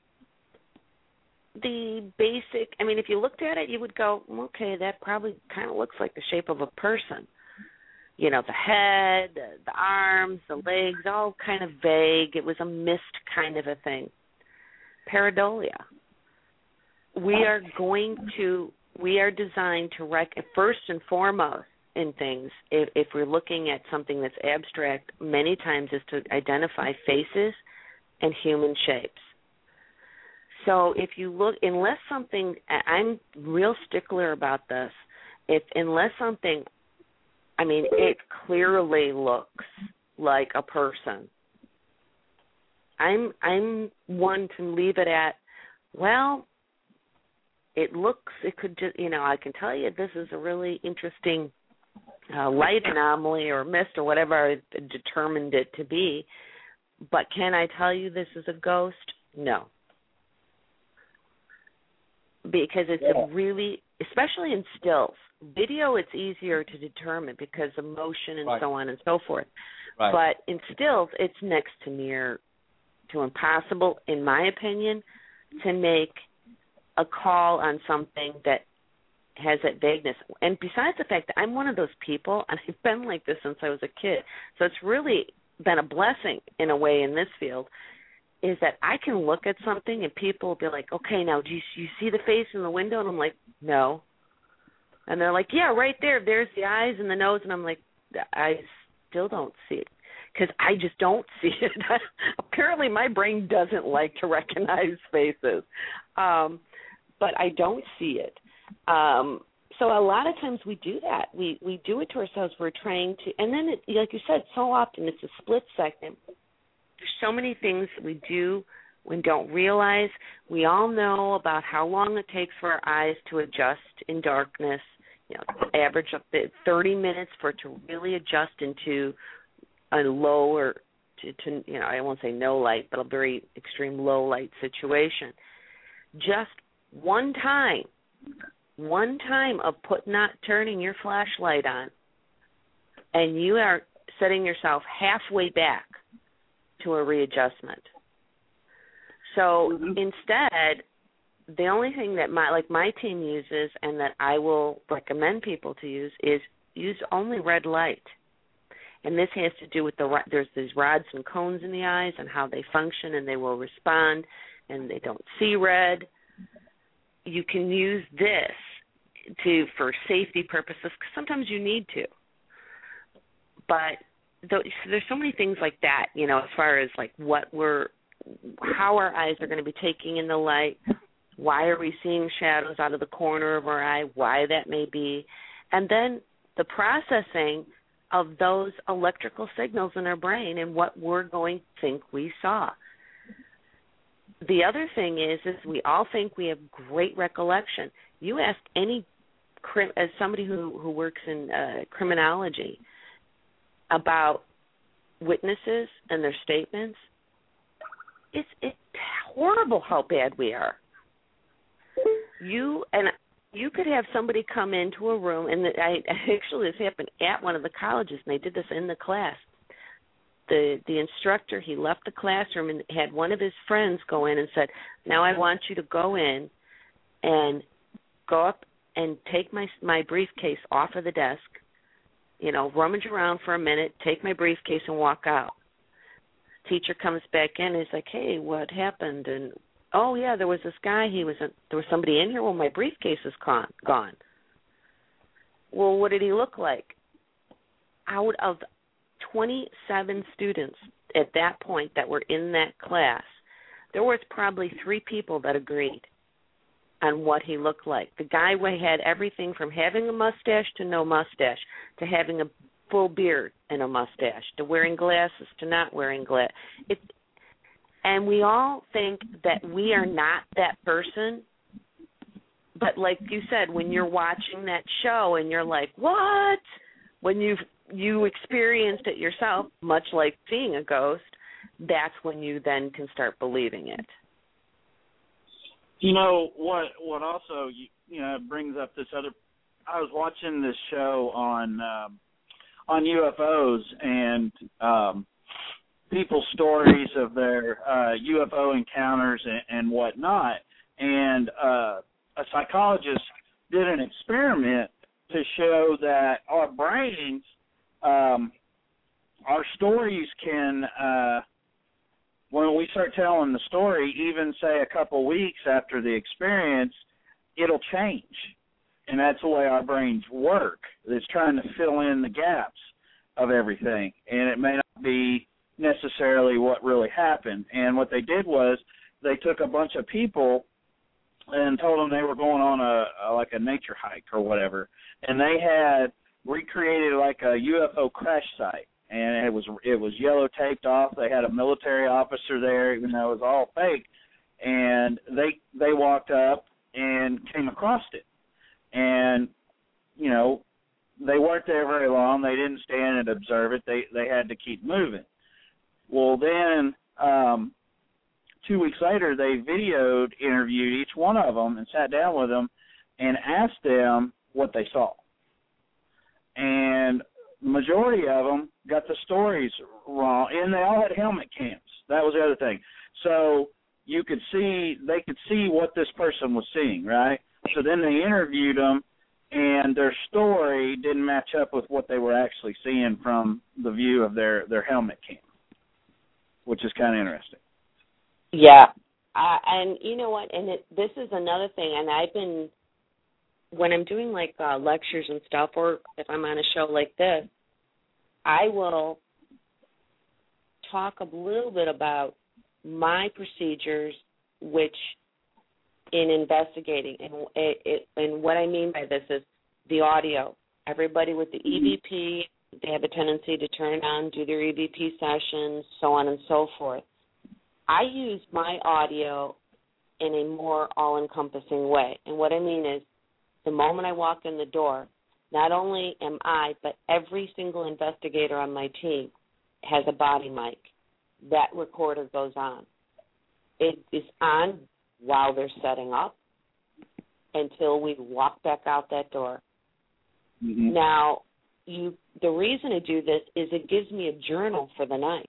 the basic, I mean, if you looked at it, you would go, okay, that probably kind of looks like the shape of a person. You know, the head, the, the arms, the legs, all kind of vague. It was a mist kind of a thing. Pareidolia. We are going to, we are designed to, rec- first and foremost in things, if, if we're looking at something that's abstract, many times is to identify faces and human shapes. So if you look, unless something, I'm real stickler about this, if unless something, I mean, it clearly looks like a person, I'm I'm one to leave it at, well, it looks, it could just, you know, I can tell you this is a really interesting uh, light anomaly or mist or whatever I determined it to be, but can I tell you this is a ghost? No. Because it's yeah. a really, especially in stills. Video, it's easier to determine because of motion and right. so on and so forth. Right. But in stills, it's next to near to impossible, in my opinion, to make a call on something that has that vagueness. And besides the fact that I'm one of those people, and I've been like this since I was a kid, so it's really been a blessing in a way in this field, is that I can look at something and people will be like, okay, now do you, you see the face in the window? And I'm like, no. And they're like, yeah, right there. There's the eyes and the nose. And I'm like, I still don't see it because I just don't see it. Apparently my brain doesn't like to recognize faces, um, but I don't see it. Um, so a lot of times we do that. We we do it to ourselves. We're trying to, and then, it, like you said, so often it's a split second. There's so many things that we do we don't realize. We all know about how long it takes for our eyes to adjust in darkness. you know, average of thirty minutes for it to really adjust into a low or to, to, you know, I won't say no light, but a very extreme low light situation. Just one time, one time of put not turning your flashlight on, and you are setting yourself halfway back to a readjustment. So mm-hmm. instead, the only thing that my like my team uses and that I will recommend people to use is use only red light. And this has to do with the there's these rods and cones in the eyes and how they function, and they will respond, and they don't see red. You can use this to for safety purposes because sometimes you need to. But so there's so many things like that, you know, as far as like what we're, how our eyes are going to be taking in the light. Why are we seeing shadows out of the corner of our eye? Why that may be, and then the processing of those electrical signals in our brain and what we're going to think we saw. The other thing is, is we all think we have great recollection. You ask any, as somebody who, who works in uh, criminology, about witnesses and their statements, it's, it's horrible how bad we are. You and you could have somebody come into a room, and I actually this happened at one of the colleges, and they did this in the class. The the instructor, he left the classroom and had one of his friends go in and said, "Now I want you to go in and go up and take my my briefcase off of the desk, you know, rummage around for a minute, take my briefcase and walk out." Teacher comes back in and he's like, "Hey, what happened?" And oh yeah, there was this guy. He was a, there was somebody in here. Well, my briefcase is gone. Gone. Well, what did he look like? Out of twenty-seven students at that point that were in that class, there was probably three people that agreed on what he looked like. The guy had everything from having a mustache to no mustache, to having a full beard and a mustache, to wearing glasses to not wearing glasses. It, and we all think that we are not that person. But like you said, when you're watching that show and you're like, what? When you've you experienced it yourself, much like seeing a ghost, that's when you then can start believing it. You know what? What also you, you know brings up this other. I was watching this show on um, on U F Os and um, people's stories of their uh, U F O encounters and, and whatnot. And uh, a psychologist did an experiment to show that our brains, um, our stories can, uh, when we start telling the story, even say a couple weeks after the experience, it'll change. And that's the way our brains work. It's trying to fill in the gaps of everything. And it may not be necessarily what really happened. And what they did was they took a bunch of people and told them they were going on a, a like a nature hike or whatever. And they had recreated like a U F O crash site. And it was it was yellow taped off. They had a military officer there, even though it was all fake. And they they walked up and came across it. And, you know, they weren't there very long. They didn't stand and observe it. They they had to keep moving. Well, then um, two weeks later, they videoed, interviewed each one of them and sat down with them and asked them what they saw. And the majority of them got the stories wrong, and they all had helmet cams. That was the other thing. So you could see, they could see what this person was seeing, right? So then they interviewed them, and their story didn't match up with what they were actually seeing from the view of their, their helmet cam, which is kind of interesting. Yeah. Uh, and you know what? And it, this is another thing, and I've been, when I'm doing like uh, lectures and stuff, or if I'm on a show like this, I will talk a little bit about my procedures, which in investigating, and it, it, and what I mean by this is the audio. Everybody with the E V P, they have a tendency to turn on, do their E V P sessions, so on and so forth. I use my audio in a more all-encompassing way. And what I mean is, the moment I walk in the door, not only am I, but every single investigator on my team has a body mic. That recorder goes on. It is on while they're setting up until we walk back out that door. Mm-hmm. Now, you the reason to do this is it gives me a journal for the night.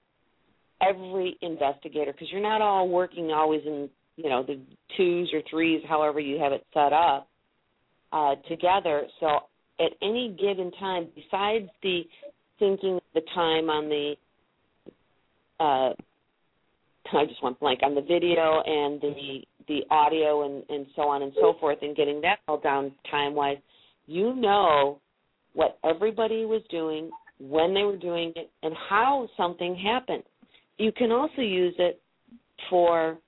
Every investigator, because you're not all working always in, you know, the twos or threes, however you have it set up, uh, together. So at any given time, besides the thinking of the time on the, uh, I just went blank, on the video and the the audio and, and so on and so forth, and getting that all down time-wise, you know what everybody was doing, when they were doing it, and how something happened. You can also use it for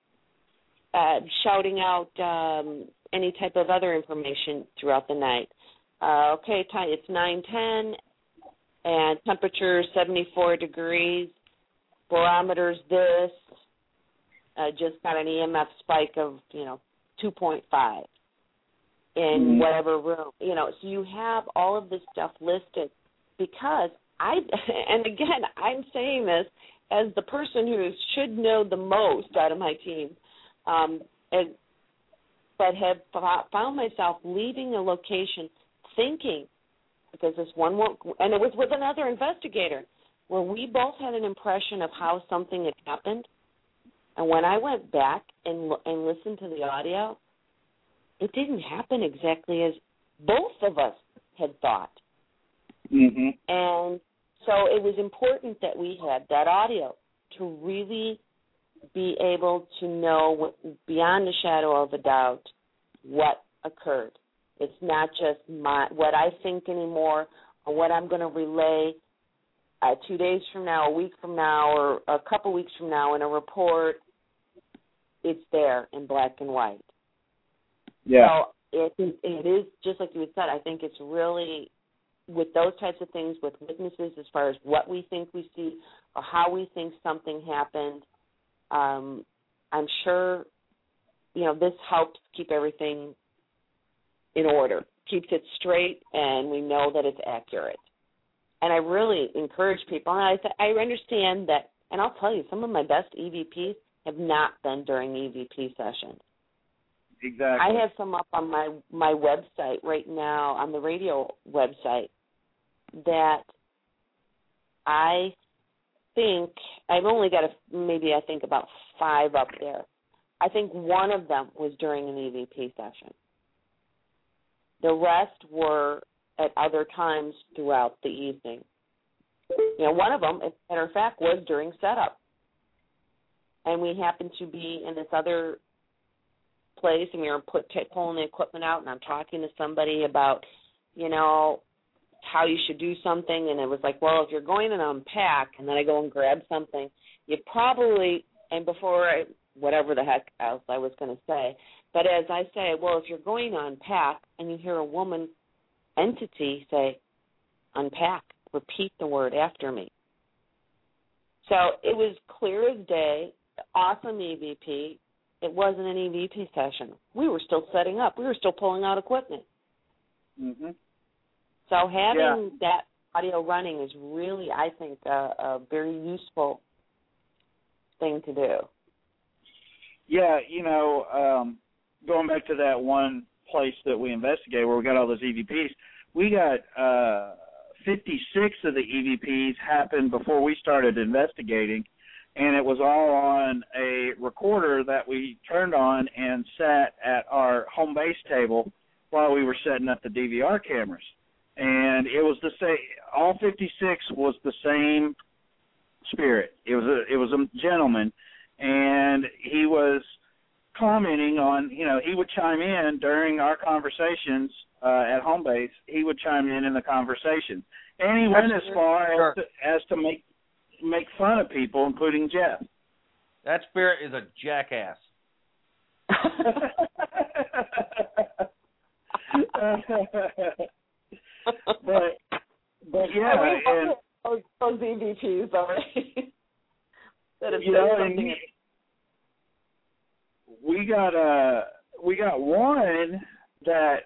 uh, shouting out um, any type of other information throughout the night. Uh, okay, it's nine ten, and temperature seventy-four degrees, barometer's this, uh, just got an E M F spike of, you know, two point five in mm-hmm. whatever room. You know, so you have all of this stuff listed because I, and again, I'm saying this as the person who should know the most out of my team, um, and, but have found myself leaving a location thinking, because this one, and it was with another investigator, where we both had an impression of how something had happened. And when I went back and and listened to the audio, it didn't happen exactly as both of us had thought. Mm-hmm. And so it was important that we had that audio to really be able to know what, beyond a shadow of a doubt what occurred. It's not just my what I think anymore or what I'm going to relay uh, two days from now, a week from now, or a couple weeks from now in a report. It's there in black and white. Yeah. So it, it is, just like you had said, I think it's really, with those types of things, with witnesses as far as what we think we see or how we think something happened, um, I'm sure, you know, this helps keep everything in order, keeps it straight, and we know that it's accurate. And I really encourage people, and I, th- I understand that, and I'll tell you, some of my best E V Ps have not been during E V P sessions. Exactly. I have some up on my, my website right now, on the radio website, that I think, I've only got a, maybe I think about five up there. I think one of them was during an E V P session. The rest were at other times throughout the evening. You know, one of them, as a matter of fact, was during setup. And we happened to be in this other place, and we were put, t- pulling the equipment out, and I'm talking to somebody about, you know, how you should do something, and it was like, well, if you're going to unpack, and then I go and grab something, you probably, and before I, whatever the heck else I was going to say, but as I say, well, if you're going to unpack, and you hear a woman entity say, unpack, repeat the word after me. So it was clear as day, awesome E V P. It wasn't an E V P session. We were still setting up. We were still pulling out equipment. Mm-hmm. So having yeah. that audio running is really, I think, a, a very useful thing to do. Yeah, you know, um, going back to that one place that we investigated where we got all those E V Ps, we got uh, fifty-six of the E V Ps happened before we started investigating, and it was all on a recorder that we turned on and sat at our home base table while we were setting up the D V R cameras. And it was the same, all fifty-six was the same spirit. It was a, it was a gentleman, and he was commenting on, you know, he would chime in during our conversations uh, at home base. He would chime in in the conversation. And he went as far sure. as, to, as to make make fun of people, including Jeff. That spirit is a jackass. but, but yeah, and those, those E V Ps already. that have you said know, something. and we got uh we got one that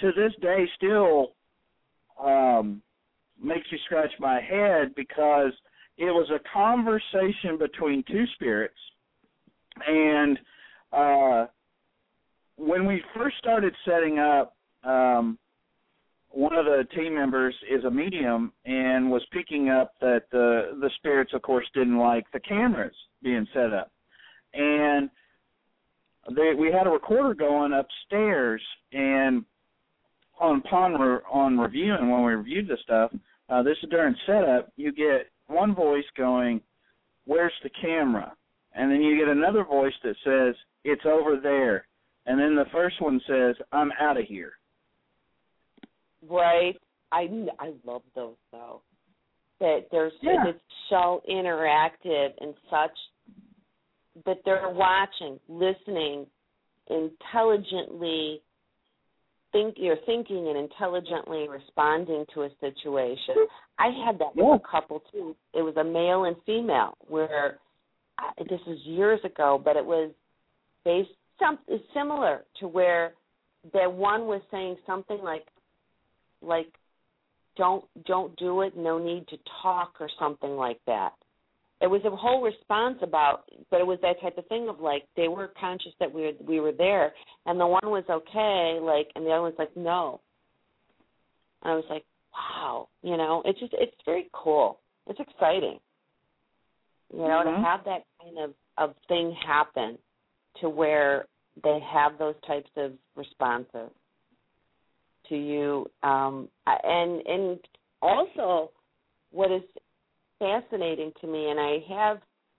to this day still um, makes me scratch my head because it was a conversation between two spirits. And uh, when we first started setting up, um, one of the team members is a medium and was picking up that the the spirits, of course, didn't like the cameras being set up. And they, we had a recorder going upstairs, and on upon re, on reviewing, when we reviewed the stuff, uh, this is during setup, you get one voice going, "Where's the camera?" And then you get another voice that says, "It's over there." And then the first one says, "I'm out of here." Right. I, I love those, though. That there's yeah. It's so interactive and such that they're watching, listening, intelligently think you're thinking and intelligently responding to a situation. I had that yeah. with a couple too. It was a male and female where uh, this was years ago, but it was based some similar to where that one was saying something like like don't don't do it, no need to talk or something like that. It was a whole response about, but it was that type of thing of like they were conscious that we were, we were there, and the one was okay, like, and the other was like no. And I was like, wow, you know, it's just it's very cool. It's exciting, you know, mm-hmm. to have that kind of of thing happen to where they have those types of responses to you, um, and and also what is fascinating to me, and I have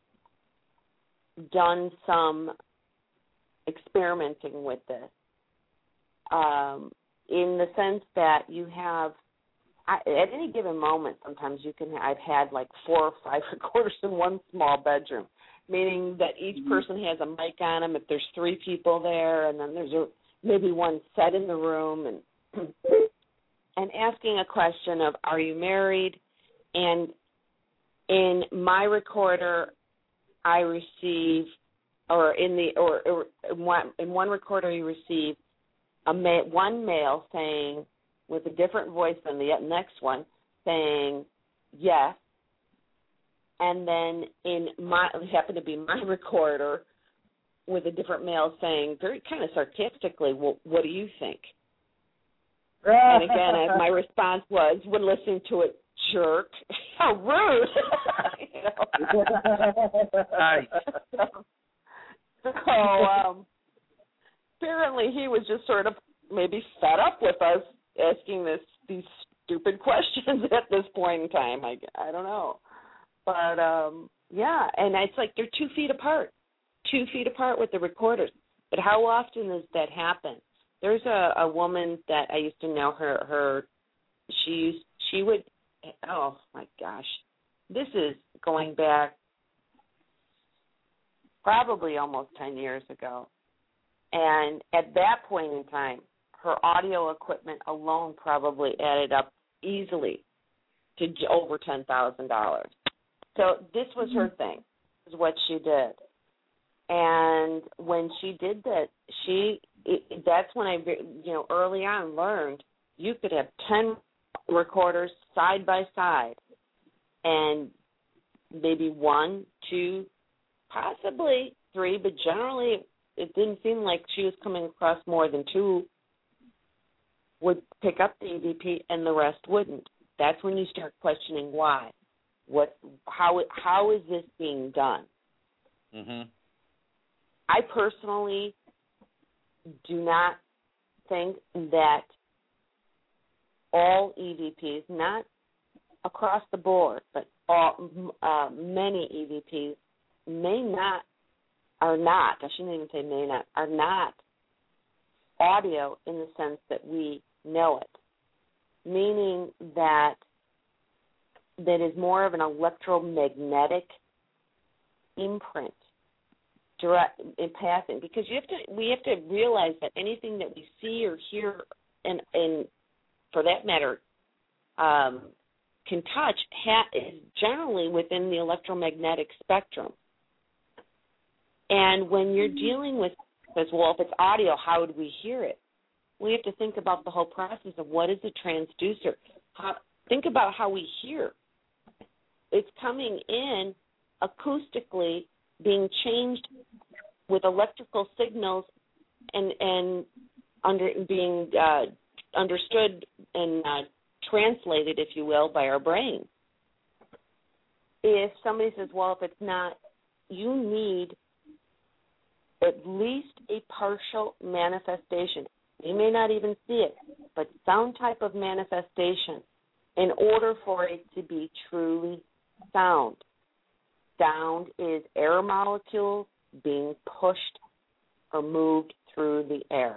done some experimenting with this, um, in the sense that you have, I, at any given moment, sometimes you can, I've had like four or five recorders in one small bedroom, meaning that each person has a mic on them if there's three people there, and then there's a, maybe one set in the room, and and asking a question of, are you married? And in my recorder, I receive, or in the, or, or in, one, in one recorder, you receive a ma- one male saying, with a different voice than the next one, saying yes. And then in my, it happened to be my recorder, with a different male saying, very kind of sarcastically, well, what do you think? And again, my response was, when listening to it, jerk. How rude. You know? Nice. So, so um, apparently he was just sort of maybe fed up with us asking this these stupid questions at this point in time. I, I don't know. But, um, yeah, and it's like they're two feet apart, two feet apart with the recorders. But how often does that happen? There's a, a woman that I used to know, her, her she used, she would, oh, my gosh, this is going back probably almost ten years ago. And at that point in time, her audio equipment alone probably added up easily to over ten thousand dollars. So this was her thing, is what she did. And when she did that, she it, that's when I, you know, early on learned you could have ten recorders side by side, and maybe one, two, possibly three, but generally it didn't seem like she was coming across more than two would pick up the E V P and the rest wouldn't. That's when you start questioning why. What? How? How is this being done? Mm-hmm. I personally do not think that all E V Ps, not across the board, but all uh, many E V Ps may not, are not, I shouldn't even say may not, are not audio in the sense that we know it, meaning that that is more of an electromagnetic imprint direct in passing, because you have to we have to realize that anything that we see or hear and, and for that matter um, can touch ha- is generally within the electromagnetic spectrum. And when you're dealing with this, well, if it's audio, how would we hear it? we have to think about the whole process of what is a transducer. How, think about how we hear. It's coming in acoustically, being changed with electrical signals and and under being uh, understood and uh, translated, if you will, by our brain. If somebody says, well, if it's not, you need at least a partial manifestation. You may not even see it, but some type of manifestation in order for it to be truly sound. Sound is air molecules being pushed or moved through the air.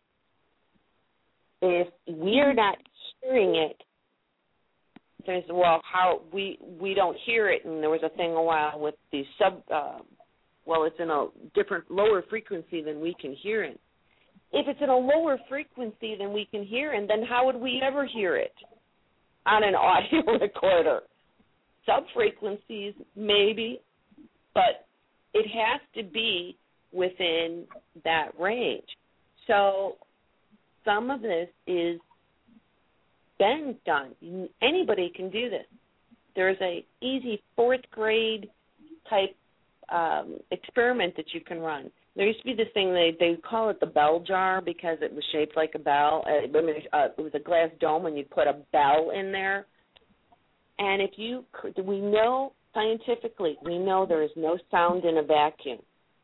If we are not hearing it, there's, well, how we we don't hear it, and there was a thing a while with the sub, uh, well, it's in a different, lower frequency than we can hear it. If it's in a lower frequency than we can hear it, then how would we ever hear it on an audio recorder? Sub-frequencies, maybe, but it has to be within that range. So some of this is been done. Anybody can do this. There's a easy fourth grade type um, experiment that you can run. There used to be this thing, they they call it the bell jar because it was shaped like a bell. Uh, it was a glass dome and you'd put a bell in there. And if you, we know scientifically, we know there is no sound in a vacuum.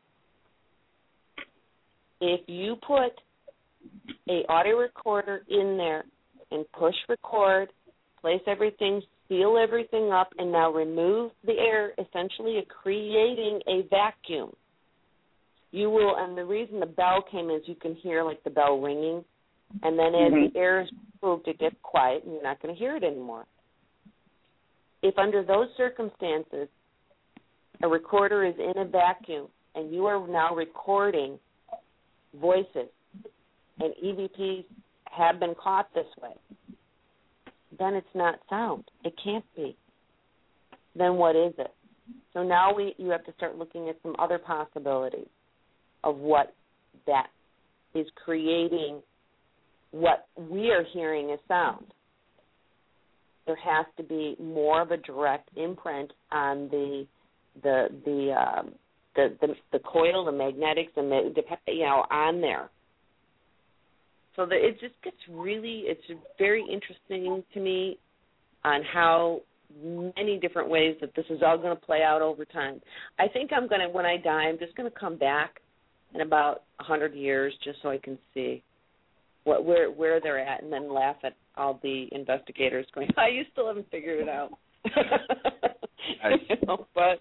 If you put a audio recorder in there and push record, place everything, seal everything up, and now remove the air, essentially creating a vacuum. You will, and the reason the bell came is you can hear like the bell ringing, and then as mm-hmm. the air is moved, it gets quiet, and you're not going to hear it anymore. If under those circumstances a recorder is in a vacuum and you are now recording voices and E V Ps have been caught this way, then it's not sound. It can't be. Then what is it? So now we you have to start looking at some other possibilities of what that is creating, what we are hearing as sound. There has to be more of a direct imprint on the the the um, the, the the coil, the magnetics, and the, the you know on there. So that it just gets really, it's very interesting to me on how many different ways that this is all going to play out over time. I think I'm going to, when I die, I'm just going to come back in about a hundred years just so I can see what where where they're at, and then laugh at all the investigators going, "Oh, you still haven't figured it out." you know, but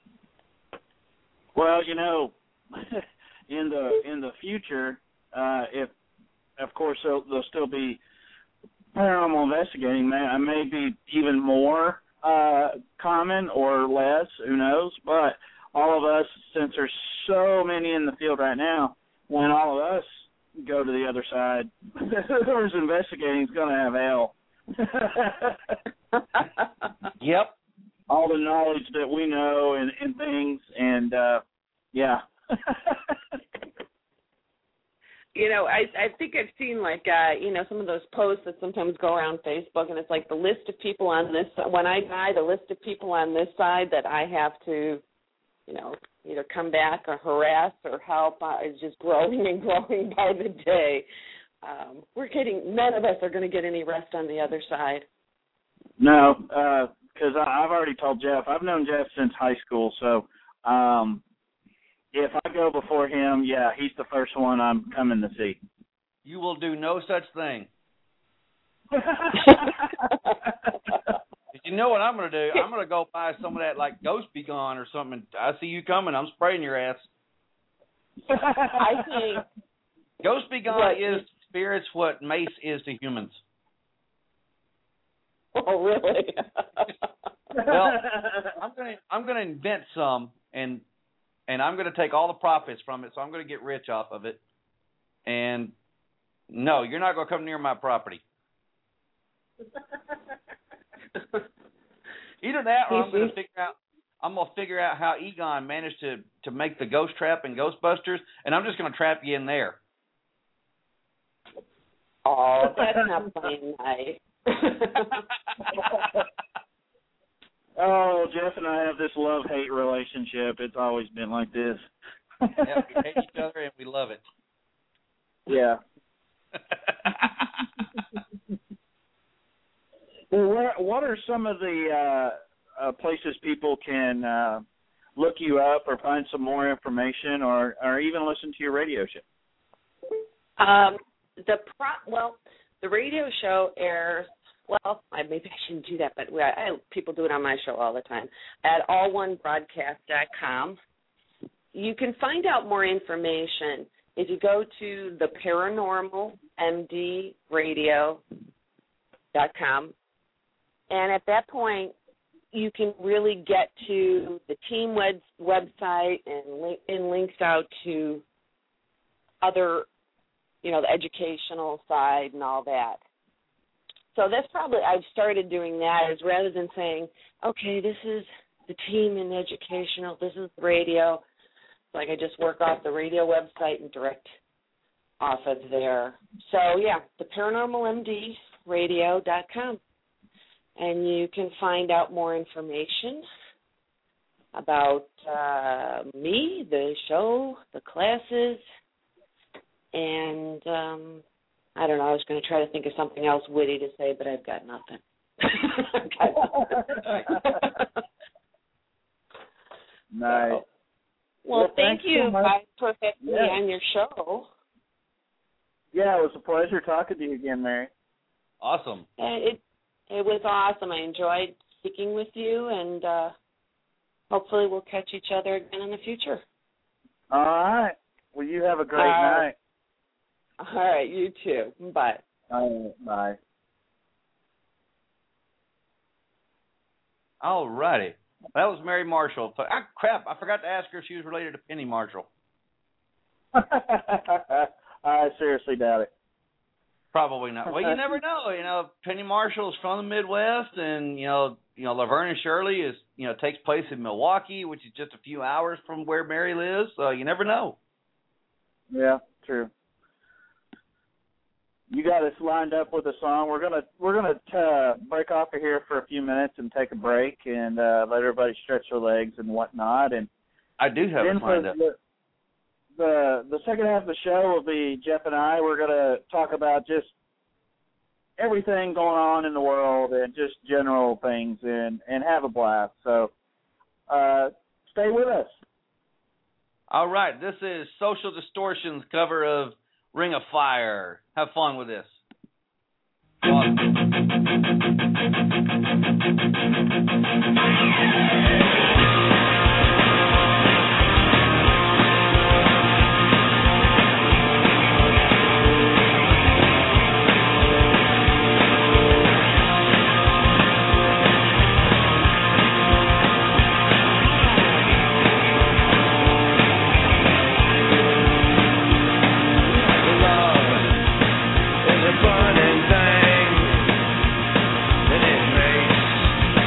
well, you know, in the in the future, uh, if of course there'll, there'll still be paranormal investigating, may may be even more uh, common or less, who knows? But all of us, since there's so many in the field right now, when all of us go to the other side, whoever's investigating is going to have hell. Yep. All the knowledge that we know and, and things, and, uh, yeah. You know, I I think I've seen, like, uh, you know, some of those posts that sometimes go around Facebook, and it's like the list of people on this, when I die, the list of people on this side that I have to, you know, either come back or harass or help uh, is just growing and growing by the day. Um, we're getting, none of us are going to get any rest on the other side. No, because uh, I've already told Jeff, I've known Jeff since high school, so um, if I go before him, yeah, he's the first one I'm coming to see. You will do no such thing. You know what I'm going to do? I'm going to go buy some of that, like, Ghost Be Gone or something. I see you coming. I'm spraying your ass. I think Ghost Be Gone is to spirits what mace is to humans. Oh, really? Well, I'm going to I'm going to invent some, and and I'm going to take all the profits from it, so I'm going to get rich off of it. And no, you're not going to come near my property. Either that, or I'm going to figure out. I'm going to figure out how Egon managed to, to make the ghost trap in Ghostbusters, and I'm just going to trap you in there. hope that's not playing night. Oh, Jeff and I have this love-hate relationship. It's always been like this. Yeah, we hate each other and we love it. Yeah. Well, where, what are some of the uh, uh, places people can uh, look you up or find some more information, or, or even listen to your radio show? Um, the pro- well, the radio show airs. Well, I, maybe I shouldn't do that, but we, I, people do it on my show all the time at all one broadcast dot com. You can find out more information if you go to the paranormal m d radio dot com. And at that point, you can really get to the team web, website and, link, and links out to other, you know, the educational side and all that. So that's probably, I've started doing that, is rather than saying, okay, this is the team in educational, this is radio. Like I just work off the radio website and direct off of there. So, yeah, the paranormal m d radio dot com. And you can find out more information about uh, me, the show, the classes, and um, I don't know, I was going to try to think of something else witty to say, but I've got nothing. Nice. So, well, Well, thank thanks you so much. for having me Yeah. on your show. Yeah, it was a pleasure talking to you again, Mary. Awesome. And it it was awesome. I enjoyed speaking with you, and uh, hopefully we'll catch each other again in the future. All right. Well, you have a great Uh, night. All right, you too. Bye. All right, bye. All righty. That was Mary Marshall. Ah, crap, I forgot to ask her if she was related to Penny Marshall. I seriously doubt it. Probably not. Well, you never know. You know, Penny Marshall is from the Midwest, and you know, you know, Laverne and Shirley is, you know, takes place in Milwaukee, which is just a few hours from where Mary lives. So you never know. Yeah, true. You got us lined up with a song. We're gonna we're gonna uh, break off of here for a few minutes and take a break and uh, let everybody stretch their legs and whatnot. And I do have then it for lined up. the, the the second half of the show will be Jeff and I. We're gonna talk about just everything going on in the world and just general things and, and have a blast. So uh, stay with us. All right, this is Social Distortion's cover of Ring of Fire. Have fun with this. Awesome. Burning thing that it makes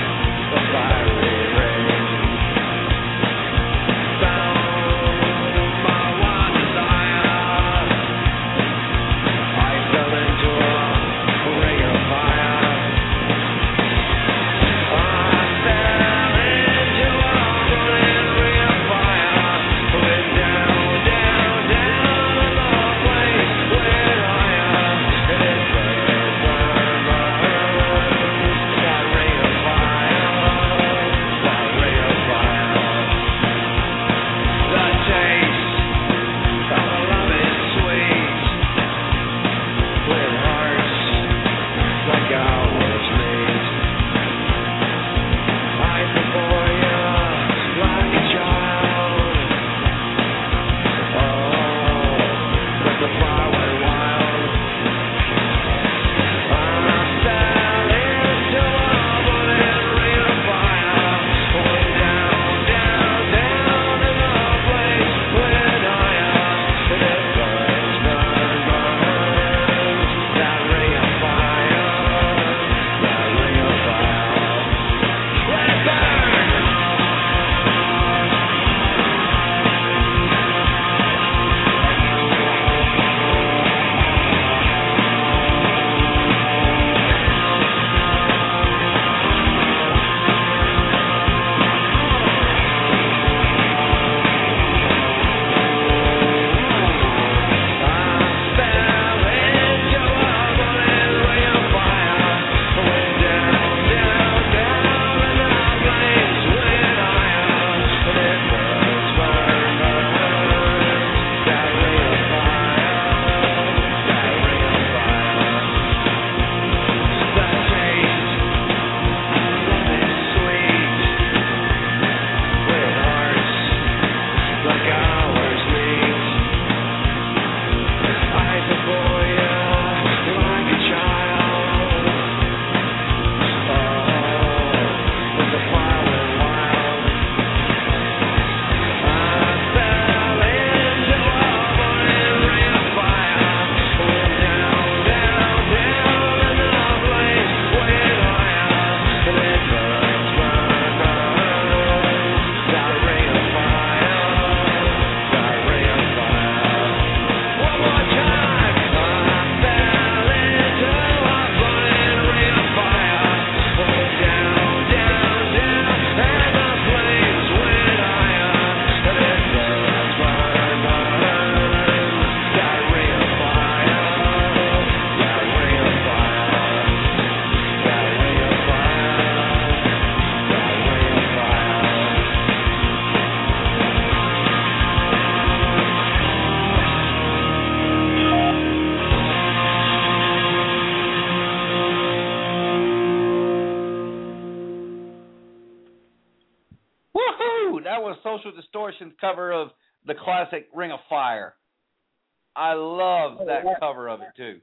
that was Social Distortion's cover of the classic Ring of Fire. I love that cover of it, too.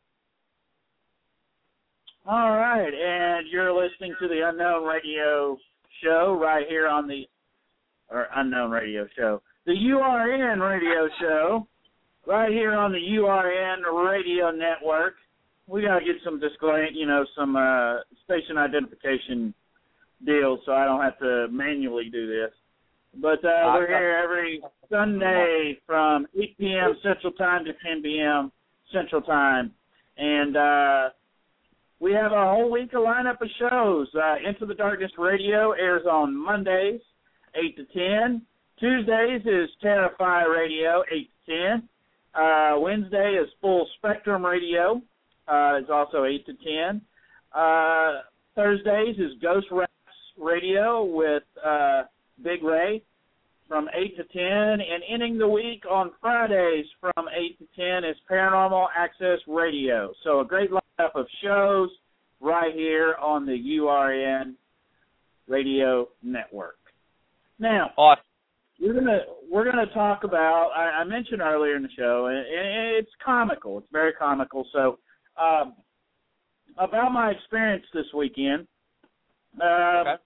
All right, and you're listening to the Unknown Radio Show right here on the, or Unknown Radio Show, the U R N Radio Show, right here on the U R N Radio Network. We got to get some disclaim, you know, some uh, station identification deals, so I don't have to manually do this. But uh, we're here every Sunday from eight p.m. Central Time to ten p.m. Central Time. And uh, we have a whole week of lineup of shows. Uh, Into the Darkness Radio airs on Mondays, eight to ten. Tuesdays is Terrify Radio, eight to ten. Uh, Wednesday is Full Spectrum Radio. Uh, it's also eight to ten. Uh, Thursdays is Ghost Raps Radio with uh, Big Ray from eight to ten, and ending the week on Fridays from eight to ten is Paranormal Access Radio. So a great lineup of shows right here on the U R N Radio Network. Now, awesome. we're gonna we're gonna talk about. I, I mentioned earlier in the show, and, and it's comical. It's very comical. So, um, about my experience this weekend. Uh, okay.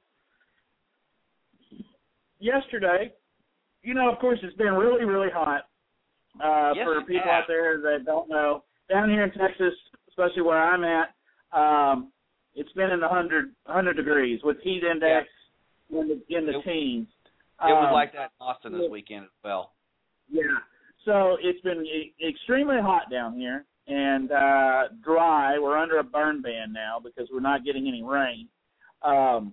Yesterday, you know, of course, it's been really, really hot. Uh, yes, for people yeah. out there that don't know, down here in Texas, especially where I'm at, um, it's been in the hundred hundred degrees with heat index yeah. in the in the it, teens. It was um, like that in Austin this weekend as well. Yeah. So it's been e- extremely hot down here and uh, dry. We're under a burn ban now because we're not getting any rain. Um,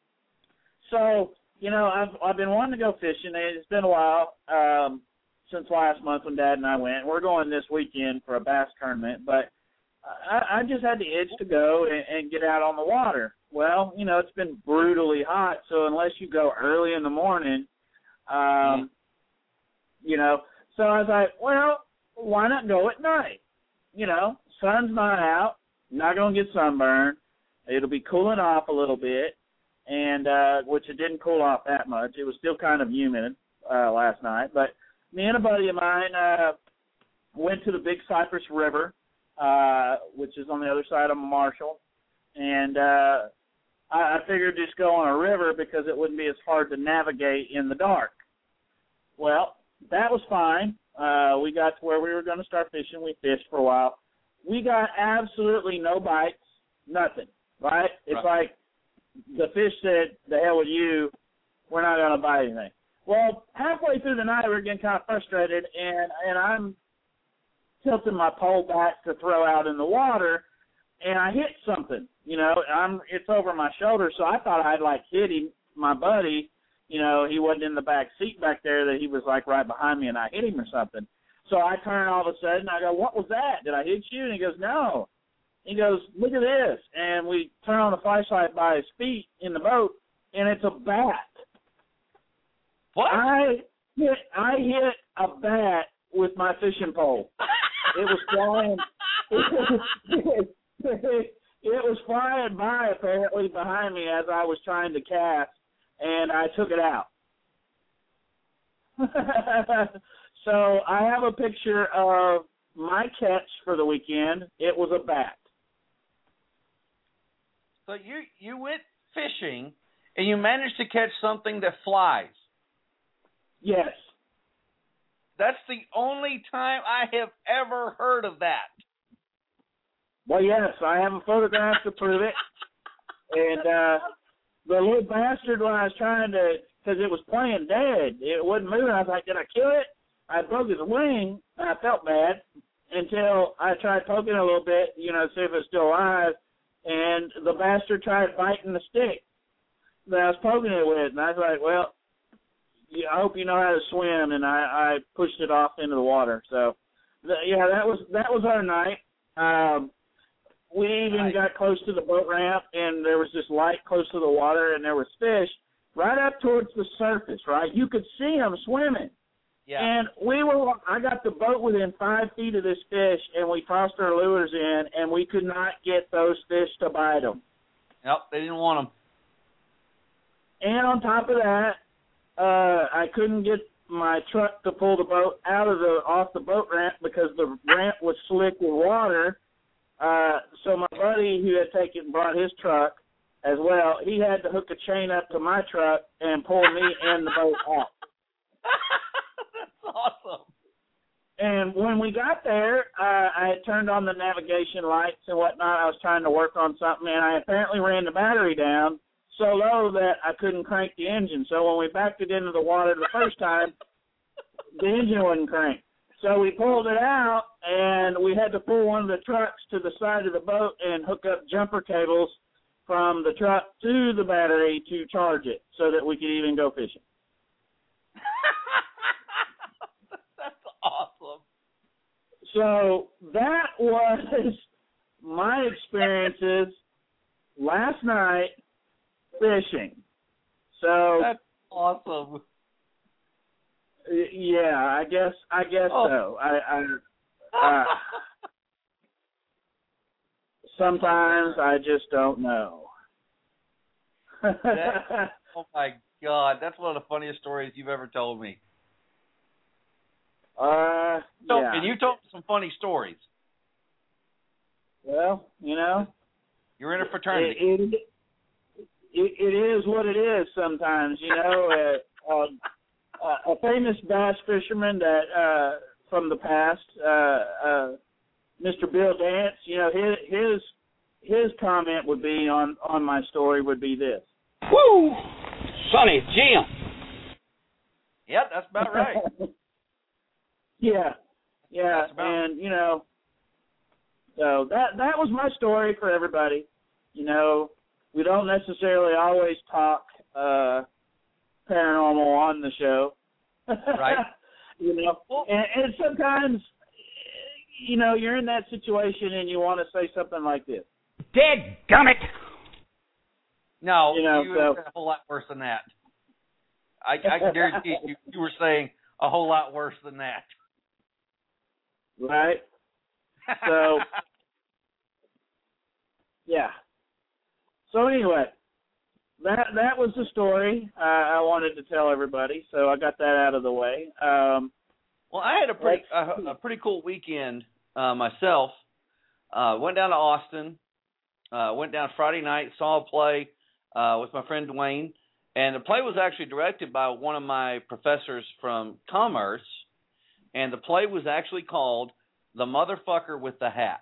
so, you know, I've I've been wanting to go fishing. It's been a while um, since last month when Dad and I went. We're going this weekend for a bass tournament, but I, I just had the itch to go and, and get out on the water. Well, you know, it's been brutally hot, so unless you go early in the morning, um, mm-hmm. you know, so I was like, well, why not go at night? You know, sun's not out, not going to get sunburned. It'll be cooling off a little bit, and uh, which it didn't cool off that much. It was still kind of humid uh, last night. But me and a buddy of mine uh, went to the Big Cypress River, uh, which is on the other side of Marshall, and uh, I, I figured just go on a river because it wouldn't be as hard to navigate in the dark. Well, that was fine. Uh, we got to where we were going to start fishing. We fished for a while. We got absolutely no bites, nothing. Right? It's right. Like the fish said, the hell with you, we're not going to bite anything. Well, halfway through the night, we were getting kind of frustrated, and, and I'm tilting my pole back to throw out in the water, and I hit something. You know, I'm it's over my shoulder, so I thought I'd, like, hit him, my buddy. You know, he wasn't in the back seat back there, that he was, like, right behind me, and I hit him or something. So I turn all of a sudden, I go, what was that? Did I hit you? And he goes, no. He goes, look at this. And we turn on the flashlight by his feet in the boat, and it's a bat. What? I hit, I hit a bat with my fishing pole. It was flying. it, it, it was flying by, apparently, behind me as I was trying to cast, and I took it out. So I have a picture of my catch for the weekend. It was a bat. So you you went fishing, and you managed to catch something that flies. Yes. That's the only time I have ever heard of that. Well, yes, I have a photograph to prove it. And uh, the little bastard, when I was trying to, because it was playing dead, it wasn't moving. I was like, did I kill it? I broke his wing, and I felt bad until I tried poking it a little bit, you know, see if it's still alive. And the bastard tried biting the stick that I was poking it with. And I was like, well, yeah, I hope you know how to swim. And I, I pushed it off into the water. So, the, yeah, that was that was our night. Um, we even nice. got close to the boat ramp, and there was this light close to the water, and there was fish right up towards the surface, right? You could see them swimming. Yeah. And we were, I got the boat within five feet of this fish, and we tossed our lures in, and we could not get those fish to bite them. Nope, they didn't want them. And on top of that, uh, I couldn't get my truck to pull the boat out of the off the boat ramp because the ramp was slick with water. Uh, so my buddy who had taken brought his truck as well, he had to hook a chain up to my truck and pull me and the boat out. That's awesome. And when we got there, uh, I had turned on the navigation lights and whatnot. I was trying to work on something, and I apparently ran the battery down so low that I couldn't crank the engine. So when we backed it into the water the first time, the engine wouldn't crank. So we pulled it out, and we had to pull one of the trucks to the side of the boat and hook up jumper cables from the truck to the battery to charge it so that we could even go fishing. That's awesome. So that was my experiences last night fishing. So that's awesome. Yeah, I guess I guess oh. so. I, I uh, sometimes I just don't know. that, oh my God, that's one of the funniest stories you've ever told me. Uh, so, yeah. And you told some funny stories. Well, you know, you're in a fraternity. It, it, it, it is what it is sometimes, you know. uh, uh, uh, a famous bass fisherman that uh, from the past, uh, uh, Mister Bill Dance, you know, his his his comment would be on, on my story would be this. Woo! Sonny, Jim. Yep, that's about right. yeah, yeah, about- and, you know, so that that was my story for everybody. You know, we don't necessarily always talk uh, paranormal on the show. Right. You know, and, and sometimes, you know, you're in that situation and you want to say something like this. Dead gummit! No, You know, you so- were a whole lot worse than that. I, I can guarantee you, you were saying a whole lot worse than that. Right? So, yeah. So anyway, that that was the story uh, I wanted to tell everybody. So I got that out of the way. Um, well, I had a pretty a, a pretty cool weekend uh, myself. Uh, went down to Austin. Uh, went down Friday night, saw a play uh, with my friend Dwayne, and the play was actually directed by one of my professors from Commerce, and the play was actually called "The Motherfucker with the Hat."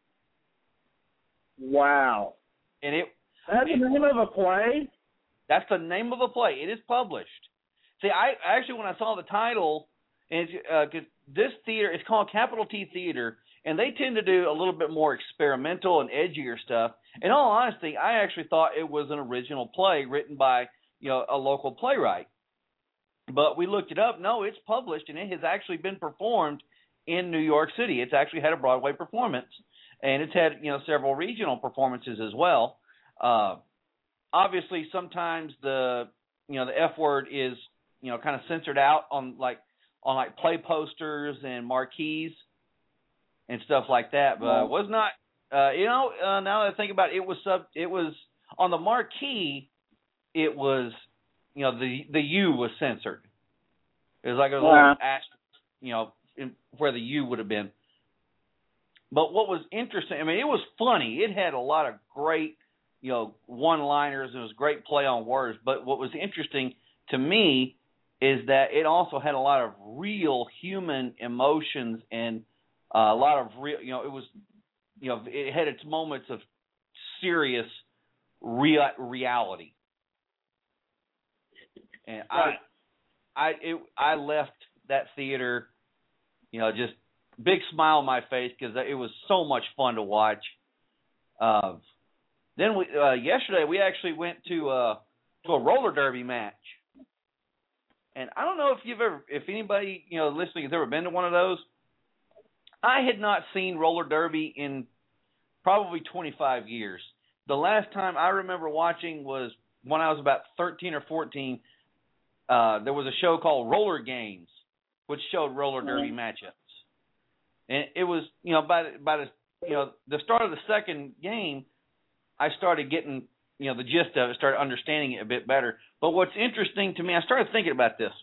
Wow. And it That's the name of a play? That's the name of a play. It is published. See, I actually, when I saw the title, and uh, this theater, it's called Capital T Theater, and they tend to do a little bit more experimental and edgier stuff. In all honesty, I actually thought it was an original play written by, you know, a local playwright. But we looked it up. No, it's published, and it has actually been performed in New York City. It's actually had a Broadway performance, and it's had, you know, several regional performances as well. Uh, obviously, sometimes the, you know, the F word is, you know, kind of censored out on like on like play posters and marquees and stuff like that. But it was not, uh, you know, uh, now that I think about it, it was sub, it was on the marquee. It was, you know, the the U was censored. It was like a little Wow. asterisk, you know, in, where the U would have been. But what was interesting, I mean, it was funny. It had a lot of great, you know, one-liners. It was great play on words. But what was interesting to me is that it also had a lot of real human emotions and uh, a lot of real, you know, it was, you know, it had its moments of serious real reality. And Right. I, I, it, I left that theater, you know, just big smile on my face because it was so much fun to watch. Uh, then we uh, yesterday we actually went to uh, to a roller derby match, and I don't know if you've ever, if anybody you know listening has ever been to one of those. I had not seen roller derby in probably twenty-five years. The last time I remember watching was when I was about thirteen or fourteen. Uh, there was a show called Roller Games, which showed roller derby matchups. And it was, you know, by the, by the, you know, the start of the second game, I started getting you know, the gist of it, started understanding it a bit better. But what's interesting to me, I started thinking about this.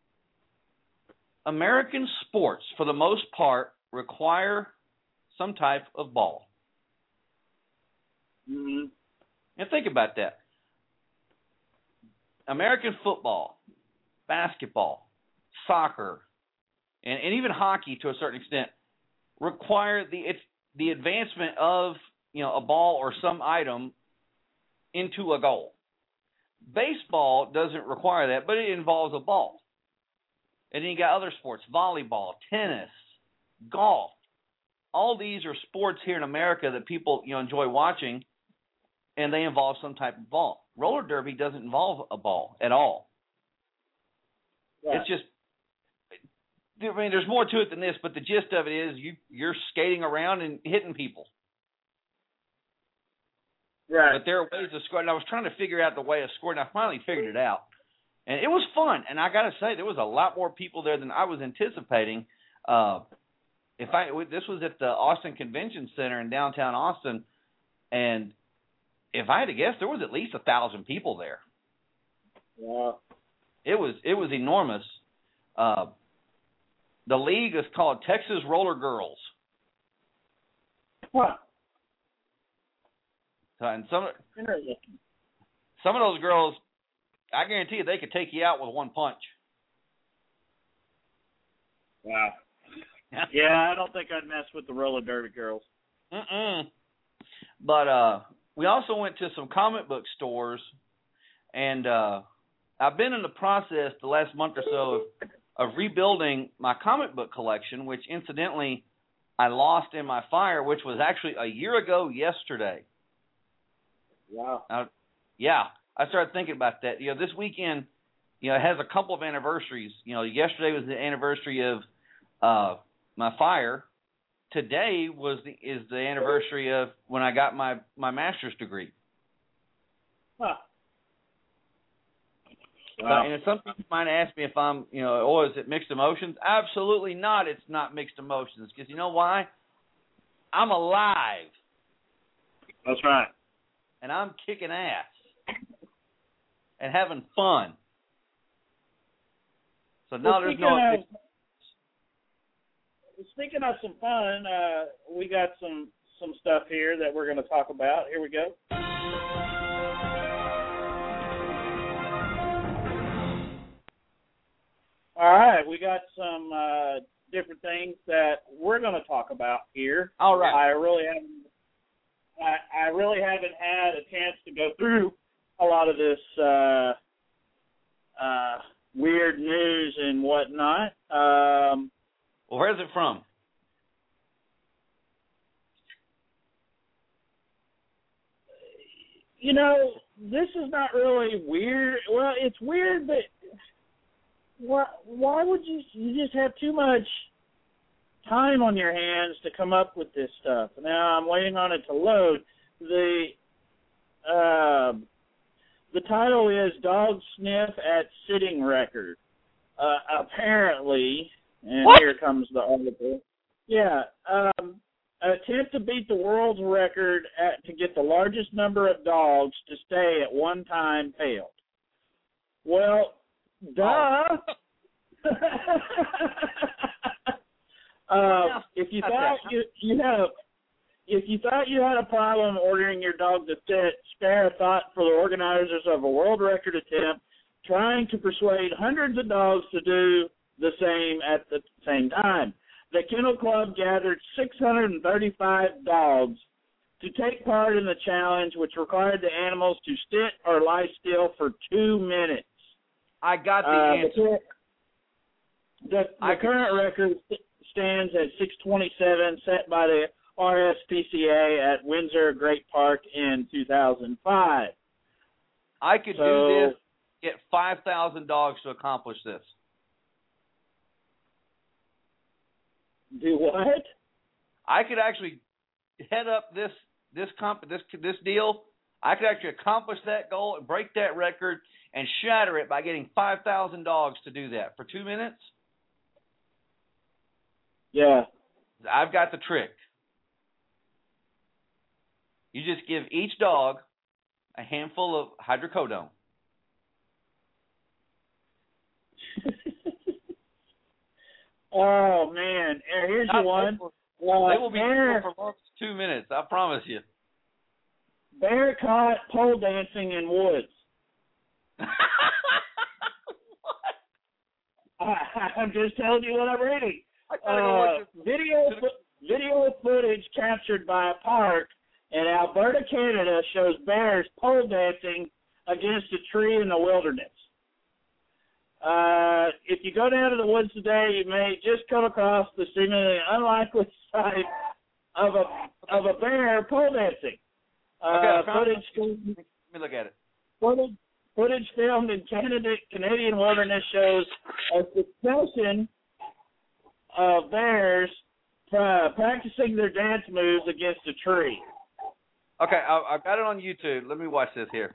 American sports, for the most part, require some type of ball. Mm-hmm. And think about that. American football, basketball, soccer, and, and even hockey to a certain extent require the it's the advancement of, you know, a ball or some item into a goal. Baseball doesn't require that, but it involves a ball. And then you got other sports, volleyball, tennis, golf. All these are sports here in America that people, you know, enjoy watching, and they involve some type of ball. Roller derby doesn't involve a ball at all. Right. It's just, I mean, there's more to it than this, but the gist of it is you, you're skating around and hitting people. Right. But there are ways to score, and I was trying to figure out the way of scoring. I finally figured it out. And it was fun, and I got to say, there was a lot more people there than I was anticipating. Uh, if I this was at the Austin Convention Center in downtown Austin, and if I had to guess, there was at least a thousand people there. Wow. It was it was enormous. Uh, the league is called Texas Roller Girls. Huh. So, and some Interesting. some of those girls, I guarantee you, they could take you out with one punch. Wow. Yeah, I don't think I'd mess with the roller derby girls. Mm-mm. But uh, we also went to some comic book stores, and uh, I've been in the process the last month or so of, of rebuilding my comic book collection, which incidentally I lost in my fire, which was actually a year ago yesterday. Wow. Now, yeah, I started thinking about that. You know, this weekend, you know, it has a couple of anniversaries. You know, yesterday was the anniversary of uh, my fire. Today was the is the anniversary of when I got my, my master's degree. Huh. Wow. Uh, and if some people might ask me if I'm, you know, oh, is it mixed emotions? Absolutely not. It's not mixed emotions. Because you know why? I'm alive. That's right. And I'm kicking ass. And having fun. So no, well, there's speaking no... Of, speaking of some fun, uh, we got some, some stuff here that we're going to talk about. Here we go. All right, we got some uh, different things that we're going to talk about here. All right. I really haven't. I, I really haven't had a chance to go through a lot of this uh, uh, weird news and whatnot. Um, well, where's it from? You know, this is not really weird. Well, it's weird, but why, why would you, you just have too much time on your hands to come up with this stuff? Now I'm waiting on it to load. The uh, the title is Dog Sniff at Sitting Record. Uh, apparently, and what? Here comes the article. Yeah, um, an attempt to beat the world's record at, to get the largest number of dogs to stay at one time failed. Well, duh. uh, if you thought you you had a, if you thought you had a problem ordering your dog to sit, spare a thought for the organizers of a world record attempt trying to persuade hundreds of dogs to do the same at the same time. The Kennel Club gathered six hundred thirty-five dogs to take part in the challenge, which required the animals to sit or lie still for two minutes. I got the uh, answer. The, the, the current record stands at six twenty-seven, set by the R S P C A at Windsor Great Park in two thousand five. I could so, do this, get five thousand dogs to accomplish this. Do what? I could actually head up this this comp this this deal. I could actually accomplish that goal and break that record and shatter it by getting five thousand dogs to do that for two minutes. Yeah. I've got the trick. You just give each dog a handful of hydrocodone. Oh man, here's Not your one. They will, Uh, they will be bear, for long as two minutes. I promise you. bear caught pole dancing in woods. I, I'm just telling you what I'm reading. I gotta go Uh, look this. video fo- video footage captured by a park in Alberta, Canada, shows bears pole dancing against a tree in the wilderness. Uh, if you go down to the woods today, you may just come across the seemingly unlikely sight of a of a bear pole dancing. Uh, Okay, I found footage, it. Let me look at it. footage footage filmed in Canada, Canadian wilderness shows a succession of bears uh, practicing their dance moves against a tree. Okay, I, I've got it on YouTube. Let me watch this here.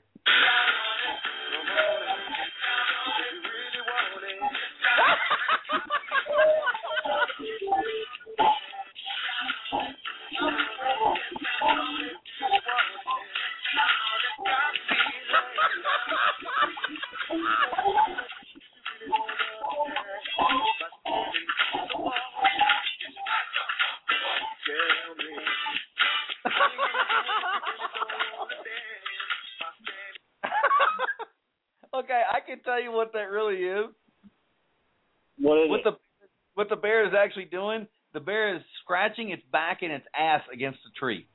Okay, I can tell you what that really is. What is What it? the what the bear is actually doing? The bear is scratching its back and its ass against the tree.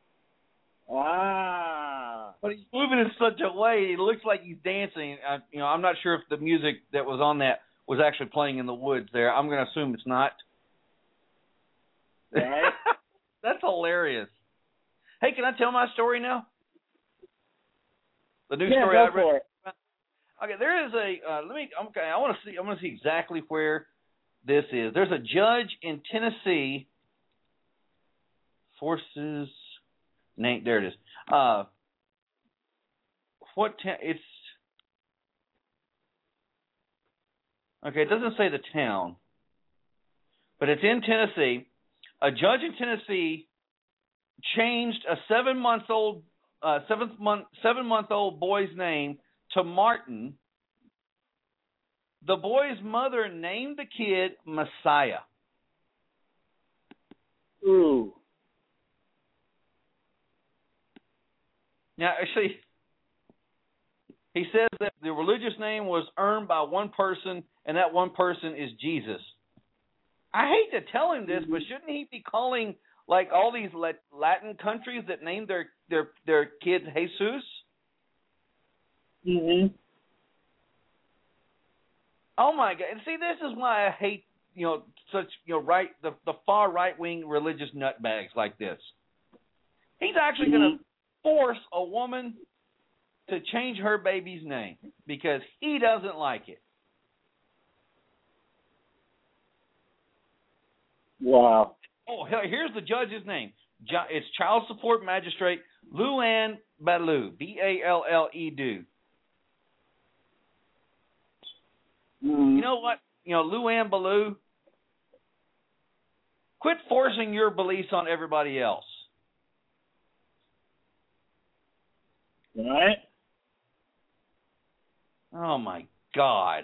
Ah. But he's moving in such a way, it looks like he's dancing. Uh, you know, I'm not sure if the music that was on that was actually playing in the woods there. I'm going to assume it's not. Right. That's hilarious. Hey, can I tell my story now? The new Yeah, story go I read. for it. Okay, there is a. Uh, let me. Okay, I want to see. I want to see exactly where this is. There's a judge in Tennessee. Forces. Name. There it is. Uh, what? Ta- it's. Okay, it doesn't say the town, but it's in Tennessee. A judge in Tennessee changed a seven-month-old, uh, seventh month, seven-month-old boy's name to Martin. The boy's mother named the kid Messiah. Ooh. Now, actually, he says that the religious name was earned by one person, and that one person is Jesus. I hate to tell him this, but shouldn't he be calling like all these Latin countries that name their their their kids Jesus? Mhm. Oh my God! And see, this is why I hate you know such you know right the the far right wing religious nutbags like this. He's actually Mhm. going to force a woman to change her baby's name because he doesn't like it. Wow. Oh, hell, here's the judge's name. It's Child Support Magistrate Luann Ballou, B A L L E do. Mm. You know what? You know, Luann Ballou, quit forcing your beliefs on everybody else. Right. Oh, my God.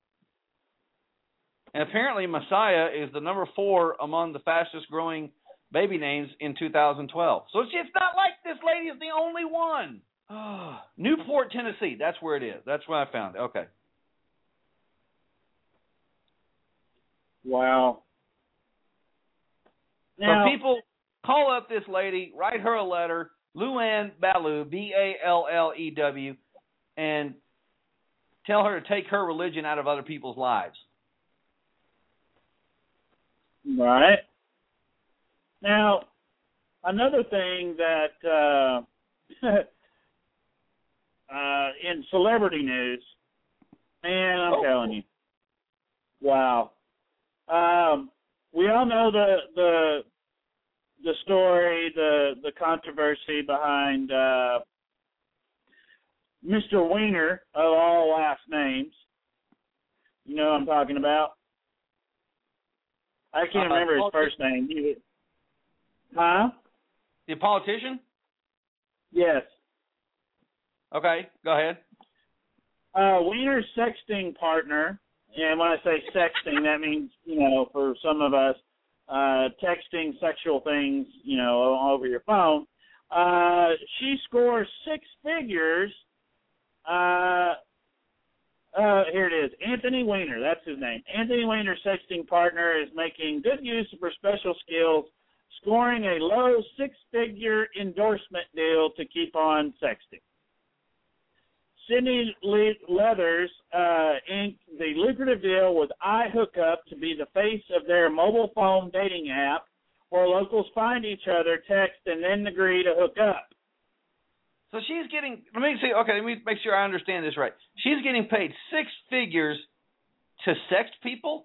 And apparently Messiah is the number four among the fastest growing baby names in two thousand twelve. So it's, it's not like this lady is the only one. Oh, Newport, Tennessee. That's where it is. That's where I found it. Okay. Wow. Now, So people call up this lady, write her a letter, Luann Ballou, B A L L E W, and tell her to take her religion out of other people's lives. right. Now, another thing that uh, uh, in celebrity news, man, I'm Oh. telling you, wow. Um, we all know the the the story, the the controversy behind uh, Mister Wiener of all last names. You know what I'm talking about? I can't Uh, remember his Paul- first name. He, huh? The politician? Yes. Okay, go ahead. Uh, Wiener's sexting partner, and when I say sexting, that means, you know, for some of us, uh, texting sexual things, you know, over your phone. Uh, she scores six figures. Uh, uh, here it is. Anthony Weiner, that's his name. Anthony Weiner's sexting partner is making good use of her special skills, scoring a low six-figure endorsement deal to keep on sexting. Sydney Leathers uh, inked the lucrative deal with iHookup to be the face of their mobile phone dating app, where locals find each other, text, and then agree to hook up. So she's getting, let me see, okay, let me make sure I understand this right. She's getting paid six figures to sext people?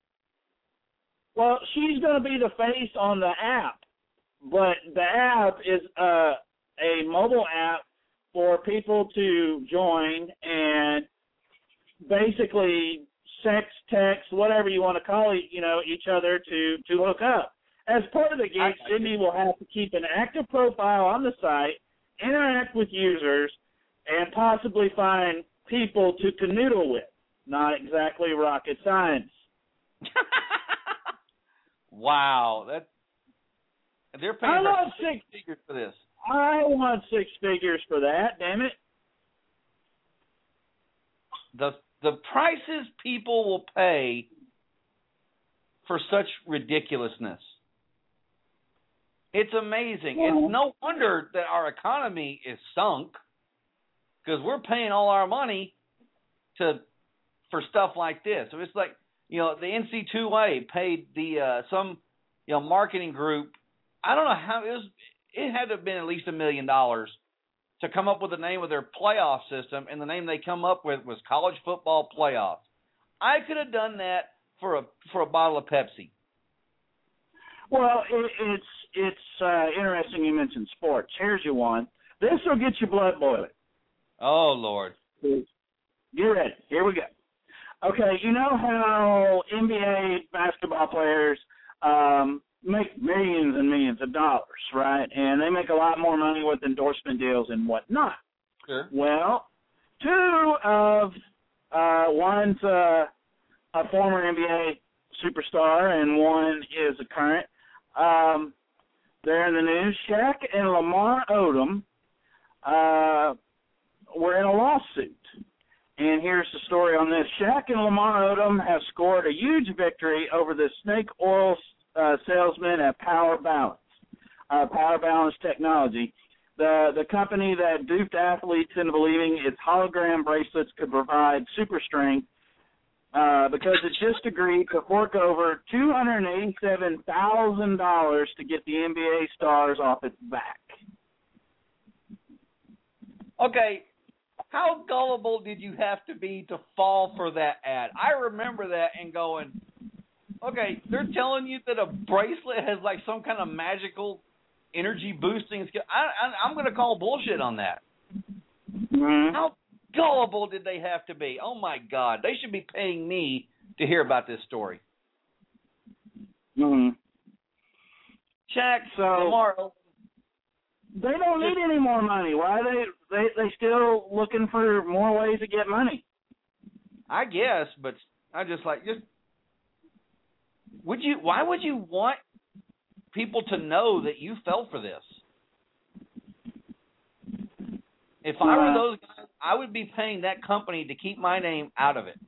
Well, she's going to be the face on the app, but the app is uh, a mobile app for people to join and basically sex, text, whatever you want to call it, you know, each other to, to hook up. As part of the gig, Sydney will have to keep an active profile on the site, interact with users, and possibly find people to canoodle with. Not exactly rocket science. Wow, that they're paying I her want six six figures for this. I want six figures for that. Damn it! The the prices people will pay for such ridiculousness. It's amazing. Yeah. It's no wonder that our economy is sunk, because we're paying all our money to for stuff like this. So it's like, you know, the N C two A paid the uh, some you know marketing group. I don't know how it was. It had to have been at least a million dollars to come up with the name of their playoff system, and the name they come up with was College Football Playoffs. I could have done that for a for a bottle of Pepsi. Well, it, it's it's uh, interesting you mentioned sports. Here's your one. This will get your blood boiling. Oh, Lord. Get ready. Here we go. Okay, you know how N B A basketball players um, make millions and millions of dollars, right? And they make a lot more money with endorsement deals and whatnot. Sure. Well, two of uh, one's uh, a former N B A superstar and one is a current. Um, they're in the news. Shaq and Lamar Odom uh, were in a lawsuit. And here's the story on this. Shaq and Lamar Odom have scored a huge victory over the snake oil uh, salesman at Power Balance, uh, Power Balance Technology, the the company that duped athletes into believing its hologram bracelets could provide super strength, uh, because it just agreed to fork over two hundred eighty-seven thousand dollars to get the N B A stars off its back. Okay. How gullible did you have to be to fall for that ad? I remember that and going, okay, they're telling you that a bracelet has like some kind of magical energy boosting skill. I, I, I'm going to call bullshit on that. Mm-hmm. How gullible did they have to be? Oh, my God. They should be paying me to hear about this story. Mm-hmm. Shaq, So, Lamar. They don't need any more money. Why are they they they still looking for more ways to get money? I guess, but I just like just would you? Why would you want people to know that you fell for this? If I were those guys, I would be paying that company to keep my name out of it.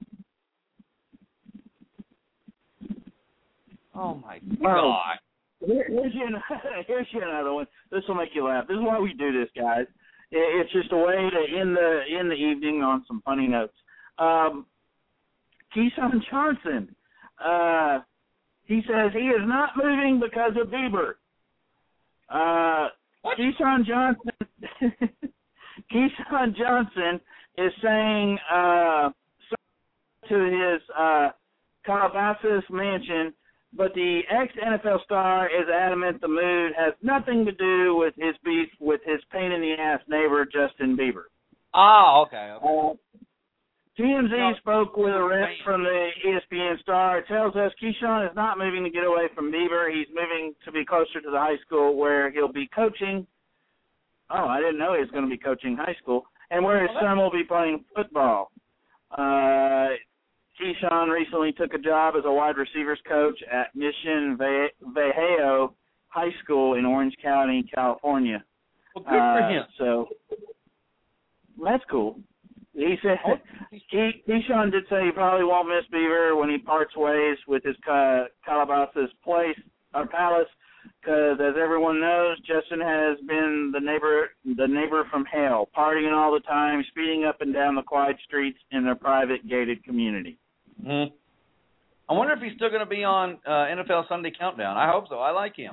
Oh my God. Here, here's, your, here's your another one. This will make you laugh. This is why we do this, guys. It's just a way to end the end the evening on some funny notes. Um, Keyshawn Johnson, uh, he says he is not moving because of Bieber. Uh, Keyshawn Johnson, Keyshawn Johnson is saying uh, to his uh, Calabasas mansion. But the ex-N F L star is adamant the mood has nothing to do with his beef with his pain-in-the-ass neighbor, Justin Bieber. Oh, okay. okay. Uh, T M Z no, spoke with a rep from the E S P N star. It tells us Keyshawn is not moving to get away from Bieber. He's moving to be closer to the high school where he'll be coaching. Oh, I didn't know he was going to be coaching high school. and where his son will be playing football. Uh, Keyshawn recently took a job as a wide receivers coach at Mission Viejo High School in Orange County, California. Well, good for uh, him. So that's cool. He said he, Keyshawn did say he probably won't miss Beaver when he parts ways with his uh, Calabasas place or palace, because as everyone knows, Justin has been the neighbor the neighbor from hell, partying all the time, speeding up and down the quiet streets in their private gated community. Mm-hmm. I wonder if he's still going to be on uh, N F L Sunday Countdown. I hope so. I like him.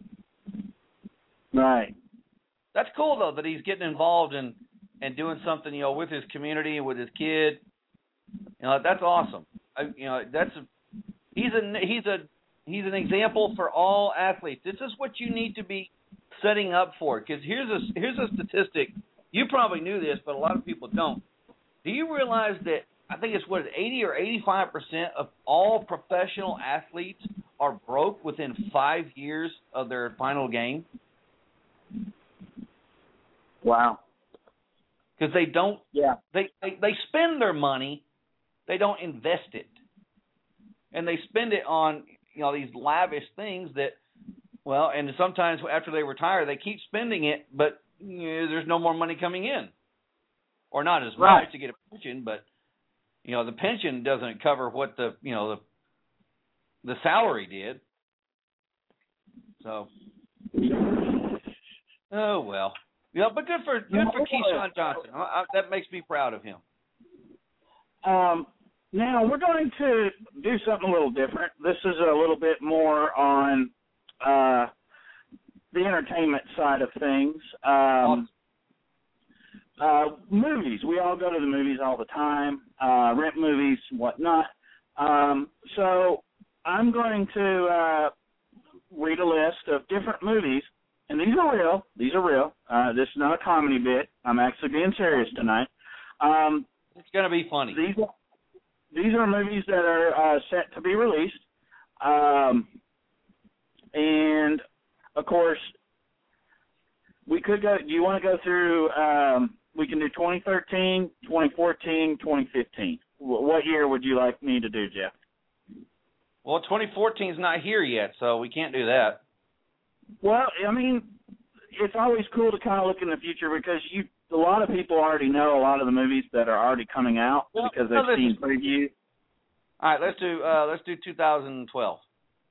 Right. That's cool though that he's getting involved in and doing something, you know, with his community and with his kid. You know, that's awesome. I, you know, that's a, he's a he's a he's an example for all athletes. This is what you need to be setting up for. Because here's a here's a statistic. You probably knew this, but a lot of people don't. Do you realize that I think it's what eighty or eighty-five percent of all professional athletes are broke within five years of their final game? Wow. Because they don't, yeah. they, they they spend their money, they don't invest it, and they spend it on, you know, these lavish things that, well, and sometimes after they retire, they keep spending it, but you know, there's no more money coming in, or not as right. much to get a pension, but you know, the pension doesn't cover what the you know the the salary did. So, oh well. Yeah, but good for good for Keyshawn Johnson. I, I, that makes me proud of him. Um, now we're going to do something a little different. This is a little bit more on uh, the entertainment side of things. Um, uh, movies. We all go to the movies all the time. Uh, rent movies, whatnot. Um, so I'm going to uh, read a list of different movies. And these are real. These are real. Uh, this is not a comedy bit. I'm actually being serious tonight. Um, it's going to be funny. These, these are movies that are uh, set to be released. Um, and, of course, we could go – do you want to go through um, – we can do twenty thirteen, twenty fourteen, twenty fifteen. What year would you like me to do, Jeff? Well, twenty fourteen is not here yet, so we can't do that. Well, I mean, it's always cool to kind of look in the future because you a lot of people already know a lot of the movies that are already coming out well, because they've no, seen previews. All right, let's do uh, let's do two thousand twelve.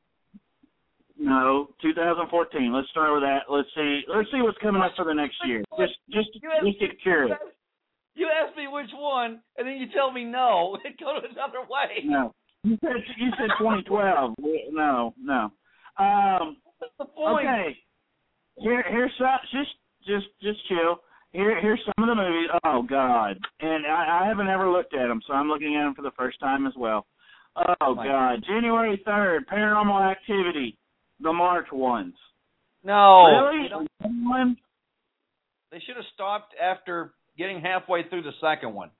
No, two thousand fourteen. Let's start with that. Let's see. Let's see what's coming up for the next year. Just just just get curious. You asked me which one, and then you tell me no. Go to another way. No, you said you said twenty twelve. No, no. Um. What's the point? Okay. Here, here's some, just, just, just chill. Here, here's some of the movies. Oh God! And I, I haven't ever looked at them, so I'm looking at them for the first time as well. Oh, oh God! God! January third, Paranormal Activity, the March ones. No. Really? You know, they should have stopped after getting halfway through the second one.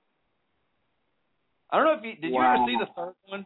I don't know if you did. Wow. You ever see the third one?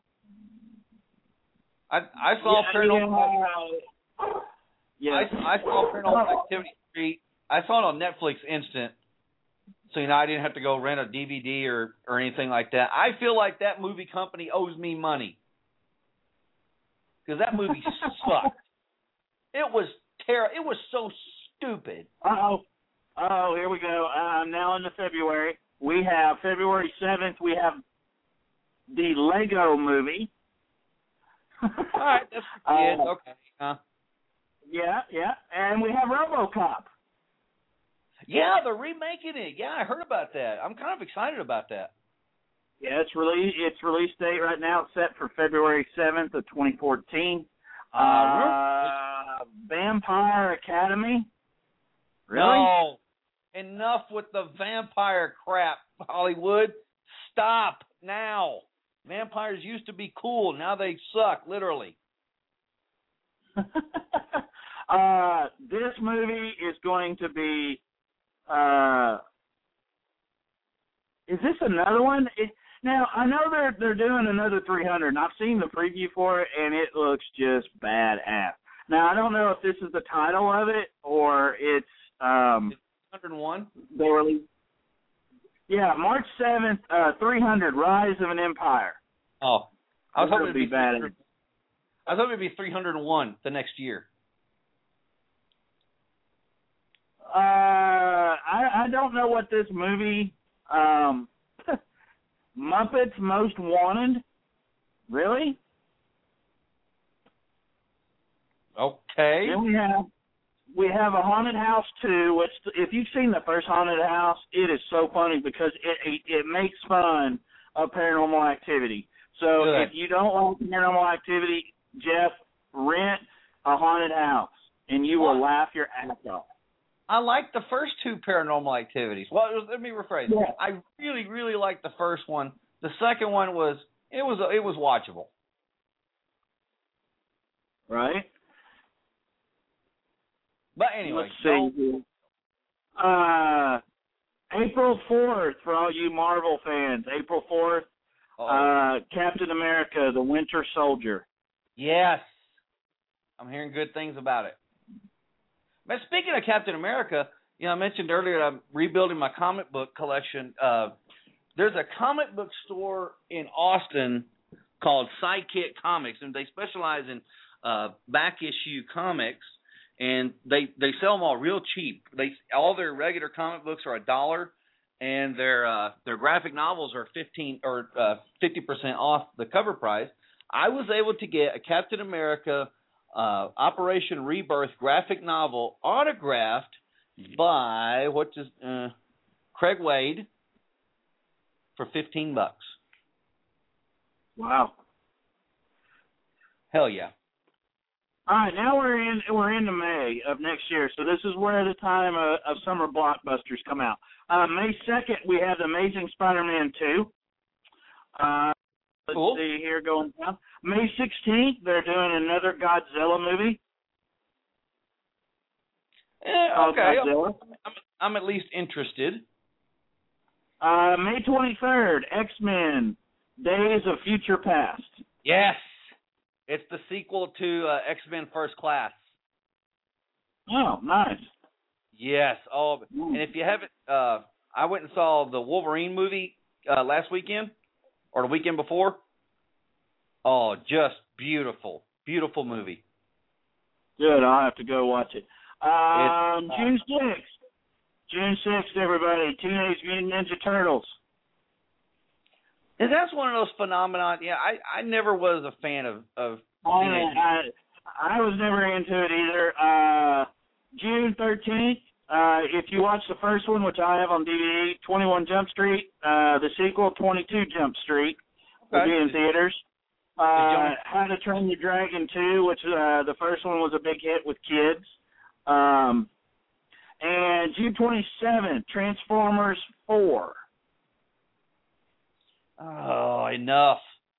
I I saw yeah, Paranormal. Yeah. I, I saw Paranormal Activity three. I saw it on Netflix Instant, so you know I didn't have to go rent a D V D or or anything like that. I feel like that movie company owes me money because that movie sucked. It was terrible. It was so stupid. Uh oh. Oh, here we go. I'm uh, now into February. We have February seventh. We have the Lego Movie. All right, that's good. Uh, okay. Uh, yeah, yeah, and we have RoboCop. Yeah, they're remaking it. Yeah, I heard about that. I'm kind of excited about that. Yeah, it's release. Its release date right now is set for February seventh of twenty fourteen. Uh, uh, Vampire Academy. Really? No. Enough with the vampire crap, Hollywood. Stop now. Vampires used to be cool. Now they suck, literally. uh, this movie is going to be. Uh, is this another one? It, now I know they're they're doing another three hundred. And I've seen the preview for it, and it looks just badass. Now I don't know if this is the title of it or it's um. one oh one. They released. Yeah, March seventh, uh, three hundred, Rise of an Empire. Oh, I was hoping That'll it'd be be bad. I was hoping it'd be three hundred one the next year. Uh, I, I don't know what this movie, um, Muppets Most Wanted. Really? Okay. Then we have we have a Haunted House two, which if you've seen the first Haunted House, it is so funny because it it, it makes fun of Paranormal Activity. So Good. if you don't like Paranormal Activity, Jeff, rent a Haunted House and you will laugh your ass off. I like the first two Paranormal Activities. Well, it was, let me rephrase. Yeah. I really, really liked the first one. The second one was it was it was watchable. Right? But anyway, let's see. Uh, April fourth for all you Marvel fans. April fourth. Uh, Captain America: The Winter Soldier. Yes, I'm hearing good things about it. But speaking of Captain America, you know, I mentioned earlier that I'm rebuilding my comic book collection. Uh, there's a comic book store in Austin called Sidekick Comics, and they specialize in uh, back issue comics, and they they sell them all real cheap. They all their regular comic books are a dollar, and their uh, their graphic novels are fifteen or uh, fifty percent off the cover price. I was able to get a Captain America Uh, Operation Rebirth graphic novel autographed by what is uh, Craig Wade for fifteen bucks. Wow! Hell yeah! All right, now we're in we're into May of next year, so this is where the time of, of summer blockbusters come out. Uh, May second, we have The Amazing Spider-Man two. Uh, let's cool. see here going down. May sixteenth, they're doing another Godzilla movie. Eh, okay, Godzilla. I'm, I'm at least interested. Uh, May twenty-third, X-Men, Days of Future Past. Yes, it's the sequel to uh, X-Men First Class. Oh, nice. Yes. Oh, and if you haven't, uh, I went and saw the Wolverine movie uh, last weekend or the weekend before. Oh, just beautiful, beautiful movie. Good, I'll have to go watch it. Um, uh, June sixth. June sixth, everybody. Teenage Mutant Ninja Turtles. And that's one of those phenomena. Yeah, I, I never was a fan of of. I, teenage- I, I was never into it either. Uh, June thirteenth. Uh, if you watch the first one, which I have on D V D, twenty-one Jump Street. Uh, the sequel, twenty-two Jump Street, will Okay. be in theaters. Uh, How to Train Your Dragon two, which uh, the first one was a big hit with kids. Um, and June twenty-seventh, Transformers four. Oh, enough.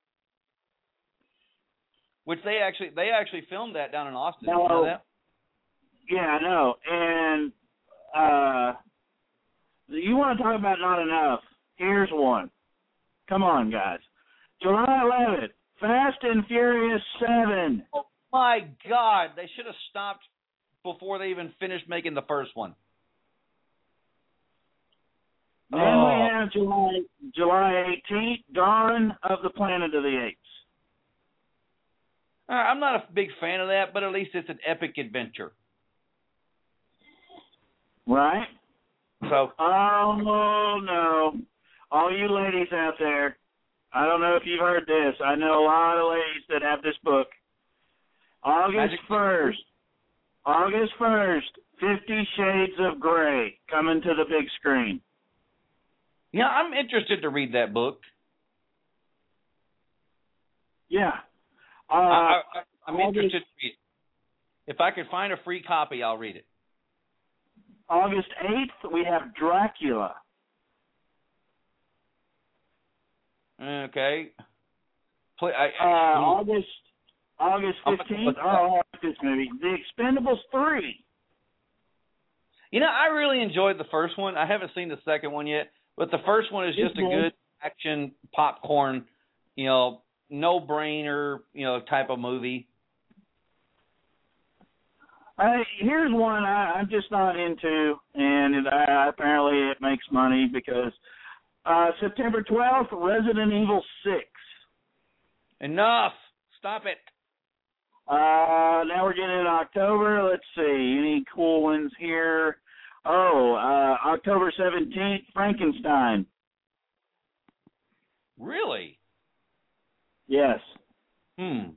Which they actually they actually filmed that down in Austin. No. You know that? Yeah, I know. And uh, you want to talk about not enough? Here's one. Come on, guys. July eleventh, Fast and Furious seven. Oh my God! They should have stopped before they even finished making the first one. Then oh. we have July July eighteenth, Dawn of the Planet of the Apes. Uh, I'm not a big fan of that, but at least it's an epic adventure. Right? So. Oh, no. All you ladies out there, I don't know if you've heard this. I know a lot of ladies that have this book. August Magic- first. August first, Fifty Shades of Grey coming to the big screen. Yeah, I'm interested to read that book. Yeah. Uh, I, I, I'm August, interested to read it. If I could find a free copy, I'll read it. August eighth, we have Dracula. Okay. Play, I, Uh, I, August August I'm gonna fifteenth. look Oh, it up. I like this movie. The Expendables three. You know, I really enjoyed the first one. I haven't seen the second one yet, but the first one is just a good action popcorn, you know, no-brainer, you know, type of movie. Uh, here's one I, I'm just not into, and it, I, apparently it makes money because Uh, September twelfth, Resident Evil six. Enough. Stop it. Uh, now we're getting in October. Let's see. Any cool ones here? Oh, uh, October seventeenth, Frankenstein. Really? Yes. Hmm.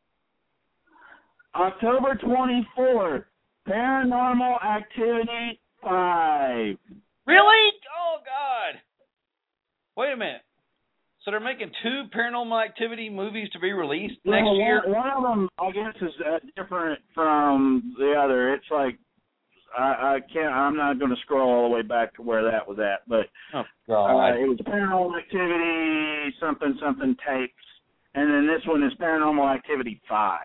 October twenty-fourth, Paranormal Activity five. Really? Oh, God. Wait a minute. So they're making two Paranormal Activity movies to be released Well, next one, year? one of them, I guess, is uh, different from the other. It's like, I, I can't, I'm not going to scroll all the way back to where that was at, but Oh, uh, God. it was Paranormal Activity something something tapes, and then this one is Paranormal Activity five.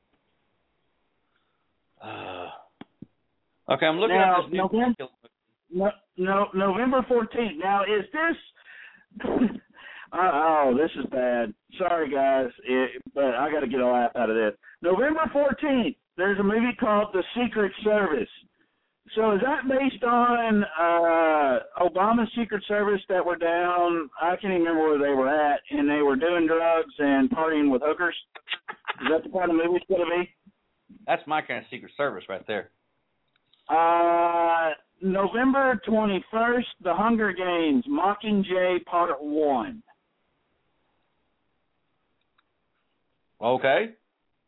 Uh, okay, I'm looking Now, at this new November, Dracula no, no, November fourteenth. Now, is this... uh, oh, this is bad. Sorry, guys, it, but I got to get a laugh out of this. November fourteenth, there's a movie called The Secret Service. So is that based on uh, Obama's Secret Service that were down, I can't even remember where they were at, and they were doing drugs and partying with hookers? Is that the kind of movie it's going to be? That's my kind of Secret Service right there. Uh, November twenty-first, The Hunger Games, Mockingjay Part one. Okay.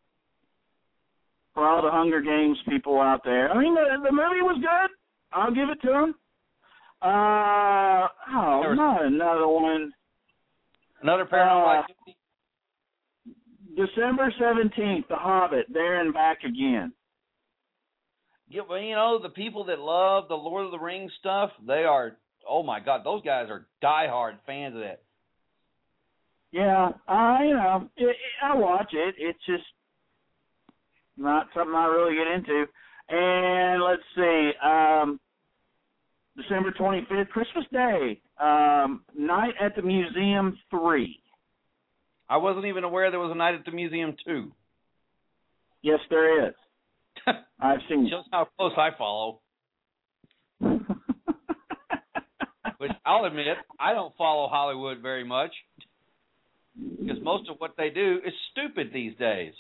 For all the Hunger Games people out there. I mean, the, the movie was good. I'll give it to them. Uh, oh, was, not another one. Another Paranormal Uh, Activity? December seventeenth, The Hobbit, There and Back Again. Yeah, well, you know, the people that love the Lord of the Rings stuff, they are, oh, my God, those guys are diehard fans of that. Yeah, I, you know, it, it, I watch it. It's just not something I really get into. And let's see, um, December twenty-fifth, Christmas Day, um, Night at the Museum three. I wasn't even aware there was a Night at the Museum two. Yes, there is. I've seen Shows how close I follow. it. Which I'll admit, I don't follow Hollywood very much because most of what they do is stupid these days.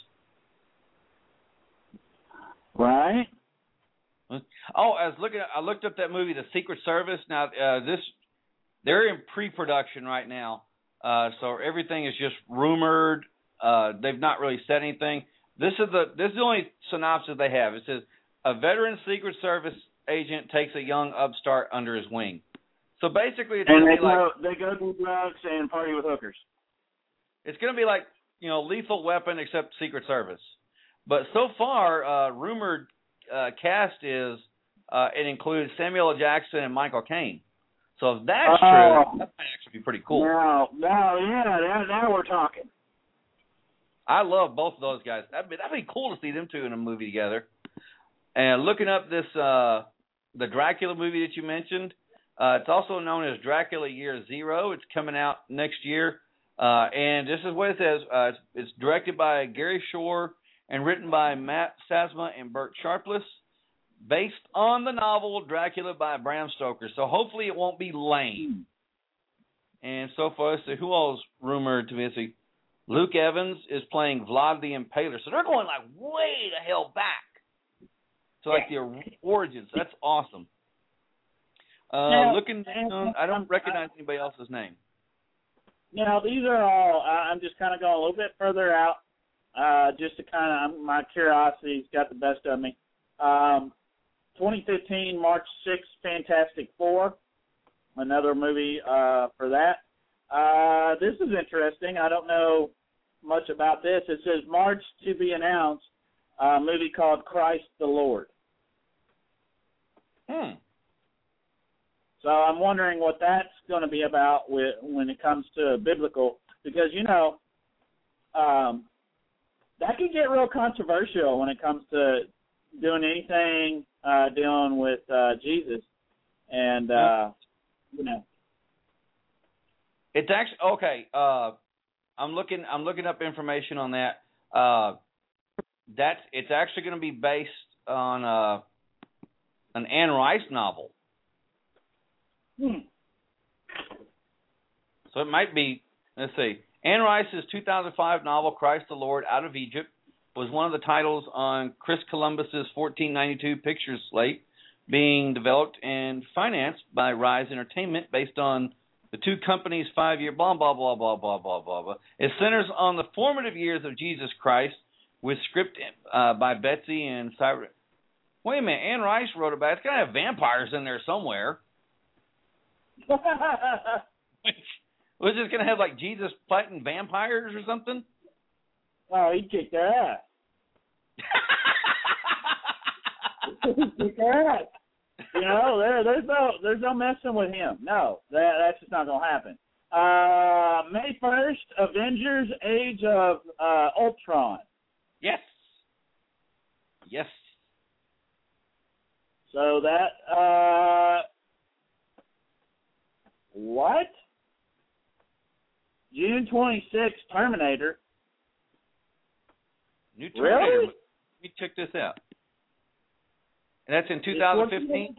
Right? Oh, I was looking. I looked up that movie, The Secret Service. Now, uh, this they're in pre-production right now, uh, so everything is just rumored. Uh, they've not really said anything. This is the this is the only synopsis they have. It says a veteran Secret Service agent takes a young upstart under his wing. So basically, it's and going they to be like go, they go do drugs and party with hookers. it's going to be like you know Lethal Weapon except Secret Service. But so far, uh, rumored uh, cast is uh, it includes Samuel L. Jackson and Michael Caine. So if that's Oh. true, that might actually be pretty cool. Now, now, yeah, now, now we're talking. I love both of those guys. That'd be, that'd be cool to see them two in a movie together. And looking up this uh, the Dracula movie that you mentioned, uh, it's also known as Dracula Year Zero. It's coming out next year. Uh, and this is what it says. Uh, it's, it's directed by Gary Shore and written by Matt Sazama and Burt Sharpless, based on the novel Dracula by Bram Stoker. So hopefully it won't be lame. And so far, so who else rumored to be? See, Luke Evans is playing Vlad the Impaler. So they're going like way the hell back to like the origins. That's awesome. Uh, Now, looking down, I don't recognize anybody else's name. Now, these are all, I'm just kind of going a little bit further out, uh, just to kind of, my curiosity's got the best of me. Um, twenty fifteen, March sixth, Fantastic Four, another movie uh, for that. Uh, this is interesting. I don't know much about this. It says March to be announced, a movie called Christ the Lord. Hmm. So I'm wondering what that's going to be about with, when it comes to biblical, because, you know, um, that can get real controversial when it comes to doing anything uh, dealing with uh, Jesus. And, uh, you know. It's actually okay. Uh, I'm looking. I'm looking up information on that. Uh, that's. It's actually going to be based on uh, an Anne Rice novel. Hmm. So it might be, let's see. Anne Rice's two thousand five novel, Christ the Lord Out of Egypt, was one of the titles on Chris Columbus's fourteen ninety-two pictures slate, being developed and financed by Rise Entertainment based on the two companies' five-year blah, blah, blah, blah, blah, blah, blah, blah. It centers on the formative years of Jesus Christ with script uh, by Betsy and Cyrus. Wait a minute, Anne Rice wrote about it. It's got to have vampires in there somewhere. Was this going to have, like, Jesus fighting vampires or something? Oh, he kicked their ass. He kicked their ass. You know, there, there's no, there's no messing with him. No, that, that's just not gonna happen. Uh, May first, Avengers: Age of uh, Ultron. Yes. Yes. So that, uh, what? June twenty-sixth, Terminator. New Terminator. Really? Let me check this out. And that's in two thousand fifteen?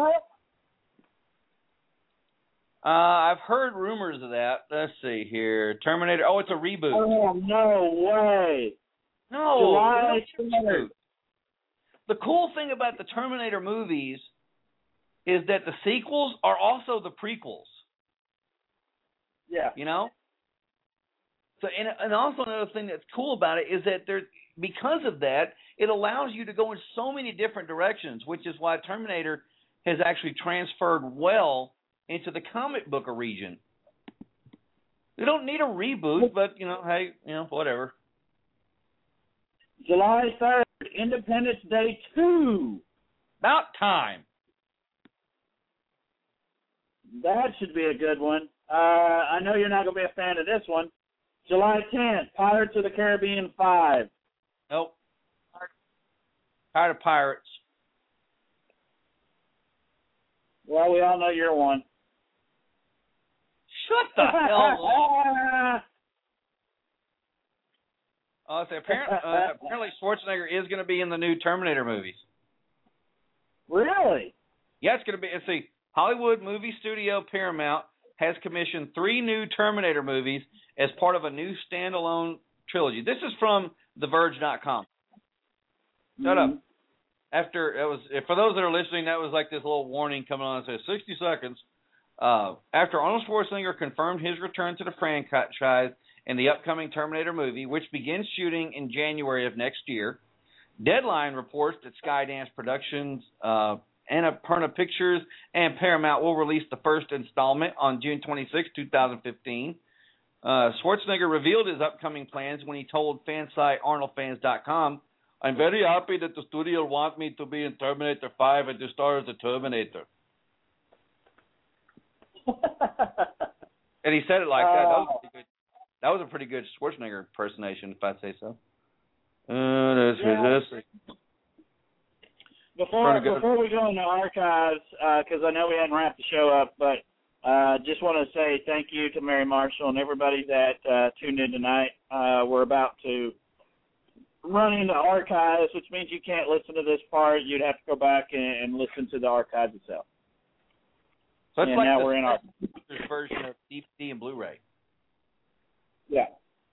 Uh, I've heard rumors of that. Let's see here. Terminator. Oh, it's a reboot. Oh, no way. No. July it's not a reboot. The cool thing about the Terminator movies is that the sequels are also the prequels. Yeah. You know? So, and, and also another thing that's cool about it is that there, because of that, it allows you to go in so many different directions, which is why Terminator has actually transferred well into the comic book region. They don't need a reboot, but, you know, hey, you know, whatever. July third, Independence Day two. About time. That should be a good one. Uh, I know you're not going to be a fan of this one. July tenth, Pirates of the Caribbean five. Nope. Tired of pirates. Well, we all know you're one. Shut the hell up. Uh, so apparently, uh, apparently Schwarzenegger is going to be in the new Terminator movies. Really? Yeah, it's going to be. Let's see. Hollywood movie studio Paramount has commissioned three new Terminator movies as part of a new standalone trilogy. This is from The Verge dot com. Shut mm-hmm. up. After it was, for those that are listening, that was like this little warning coming on and says sixty seconds. Uh, after Arnold Schwarzenegger confirmed his return to the franchise in the upcoming Terminator movie, which begins shooting in January of next year, Deadline reports that Skydance Productions, uh, Annapurna Pictures, and Paramount will release the first installment on June twenty-sixth, twenty fifteen. Uh, Schwarzenegger revealed his upcoming plans when he told fan site Arnold Fans dot com, "I'm very happy that the studio wants me to be in Terminator five and to star as the Terminator." And he said it like that. That was, pretty good. That was a pretty good Schwarzenegger impersonation, if I say so. Uh, that's, yeah. that's, Before before we go into archives, because uh, I know we hadn't wrapped the show up, but uh, just want to say thank you to Mary Marshall and everybody that uh, tuned in tonight. Uh, we're about to run into archives, which means you can't listen to this part. You'd have to go back and, and listen to the archives itself. So it's and like now the we're in our version of D V D and Blu-ray. Yeah.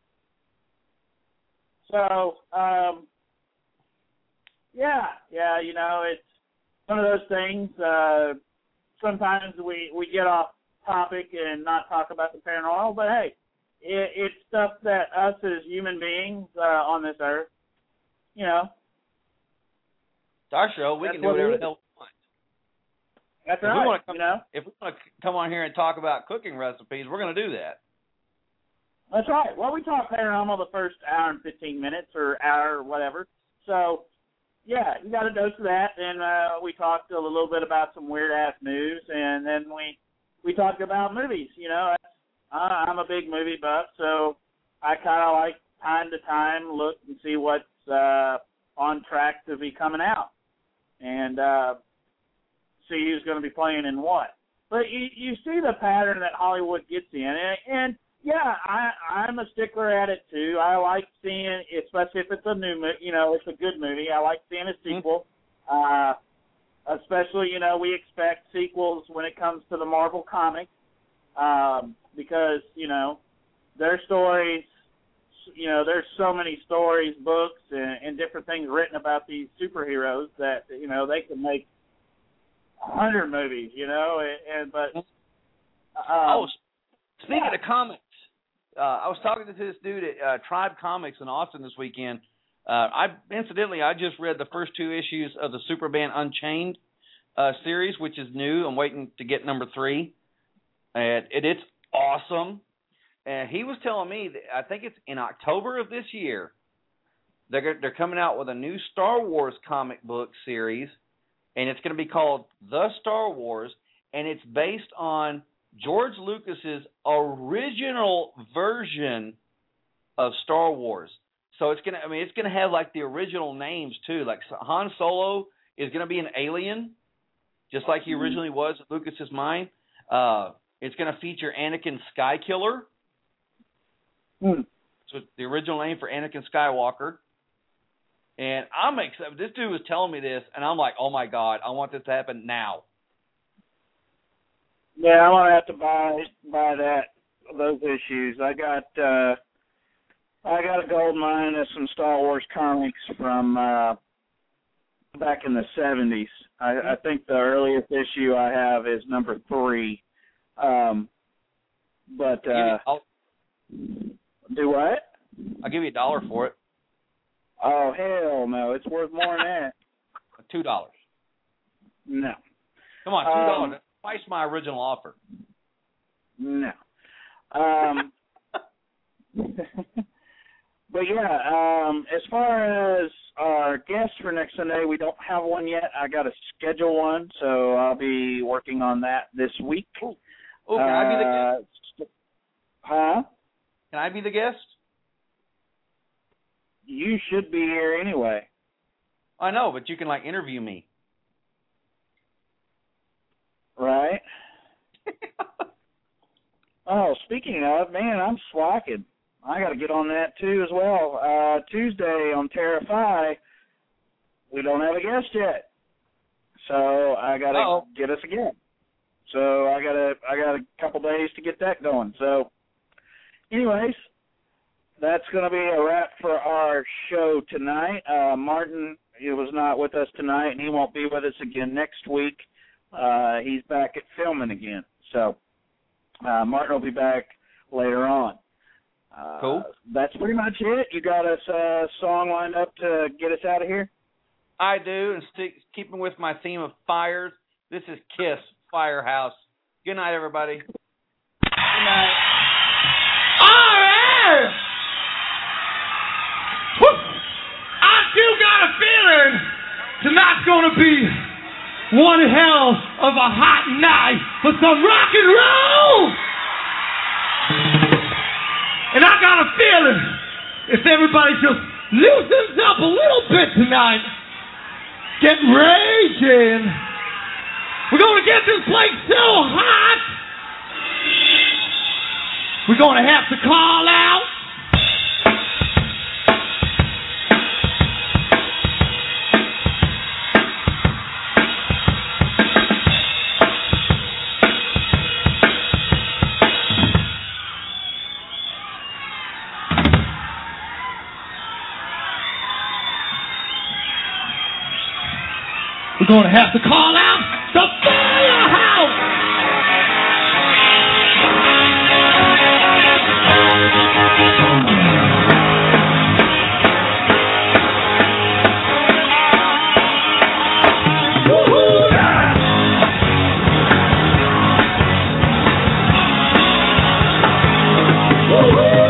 So, um, yeah, yeah, you know, it's one of those things. Uh, sometimes we, we get off topic and not talk about the paranormal, but hey, it, it's stuff that us as human beings uh, on this earth, you know. It's our show. We That's can do whatever the hell we want. That's if right, we want to come, you know. If we want to come on here and talk about cooking recipes, we're going to do that. That's right. Well, we talk paranormal the first hour and fifteen minutes or hour or whatever. So, yeah, you got a dose of that. And uh, we talked a little bit about some weird-ass news, and then we we talked about movies. You know, uh, I'm a big movie buff, so I kind of like time to time look and see what's uh, on track to be coming out and uh, see who's going to be playing in what. But you, you see the pattern that Hollywood gets in, and, and yeah, I, I'm a stickler at it, too. I like seeing, especially if it's a new movie, you know, it's a good movie. I like seeing a sequel. Mm-hmm. Uh, especially, you know, we expect sequels when it comes to the Marvel comics. um, because, you know, their stories, you know, there's so many stories, books, and, and different things written about these superheroes that, you know, they could make a hundred movies, you know, and, and but. Um, oh, speaking yeah. of comics, uh, I was talking to this dude at uh, Tribe Comics in Austin this weekend. Uh, I incidentally, I just read the first two issues of the Superman Unchained uh, series, which is new. I'm waiting to get number three, and it, it's awesome. And he was telling me that I think it's in October of this year, they're they're coming out with a new Star Wars comic book series, and it's going to be called The Star Wars, and it's based on George Lucas's original version of Star Wars. So it's gonna, I mean, it's gonna have like the original names too. Like Han Solo is gonna be an alien, just like he originally was in Lucas's mind. Uh, it's gonna feature Anakin Skykiller. Hmm. So the original name for Anakin Skywalker. And I'm excited. This dude was telling me this, and I'm like, oh my god, I want this to happen now. Yeah, I'm gonna have to buy buy that those issues. I got uh, I got a gold mine of some Star Wars comics from uh, back in the seventies. I, I think the earliest issue I have is number three. Um, but uh, do what? I'll give you a dollar for it. Oh hell no! It's worth more than that. Two dollars. No. Come on, two dollars. Um, Twice my original offer. No. Um, but yeah, um, as far as our guest for next Sunday, we don't have one yet. I got to schedule one, so I'll be working on that this week. Oh, can uh, I be the guest? Huh? Can I be the guest? You should be here anyway. I know, but you can like interview me. Right. Oh, speaking of, man, I'm slacking. I got to get on that too as well. Uh, Tuesday on Terra Phi, we don't have a guest yet, so I got to get us again. So I got a I got a couple days to get that going. So, anyways, that's going to be a wrap for our show tonight. Uh, Martin, he was not with us tonight, and he won't be with us again next week. Uh, he's back at filming again. So uh, Martin will be back later on. Uh, cool. That's pretty much it. You got us a song lined up to get us out of here? I do, and stick, keeping with my theme of fires, this is Kiss, Firehouse. Good night, everybody. Good night. All right! Woo! I still got a feeling tonight's going to be one hell of a hot night for some rock and roll. And I got a feeling if everybody just loosens up a little bit tonight, get raging, we're going to get this place so hot, we're going to have to call out. We're going to have to call out the Firehouse! Woo-hoo! Woo-hoo!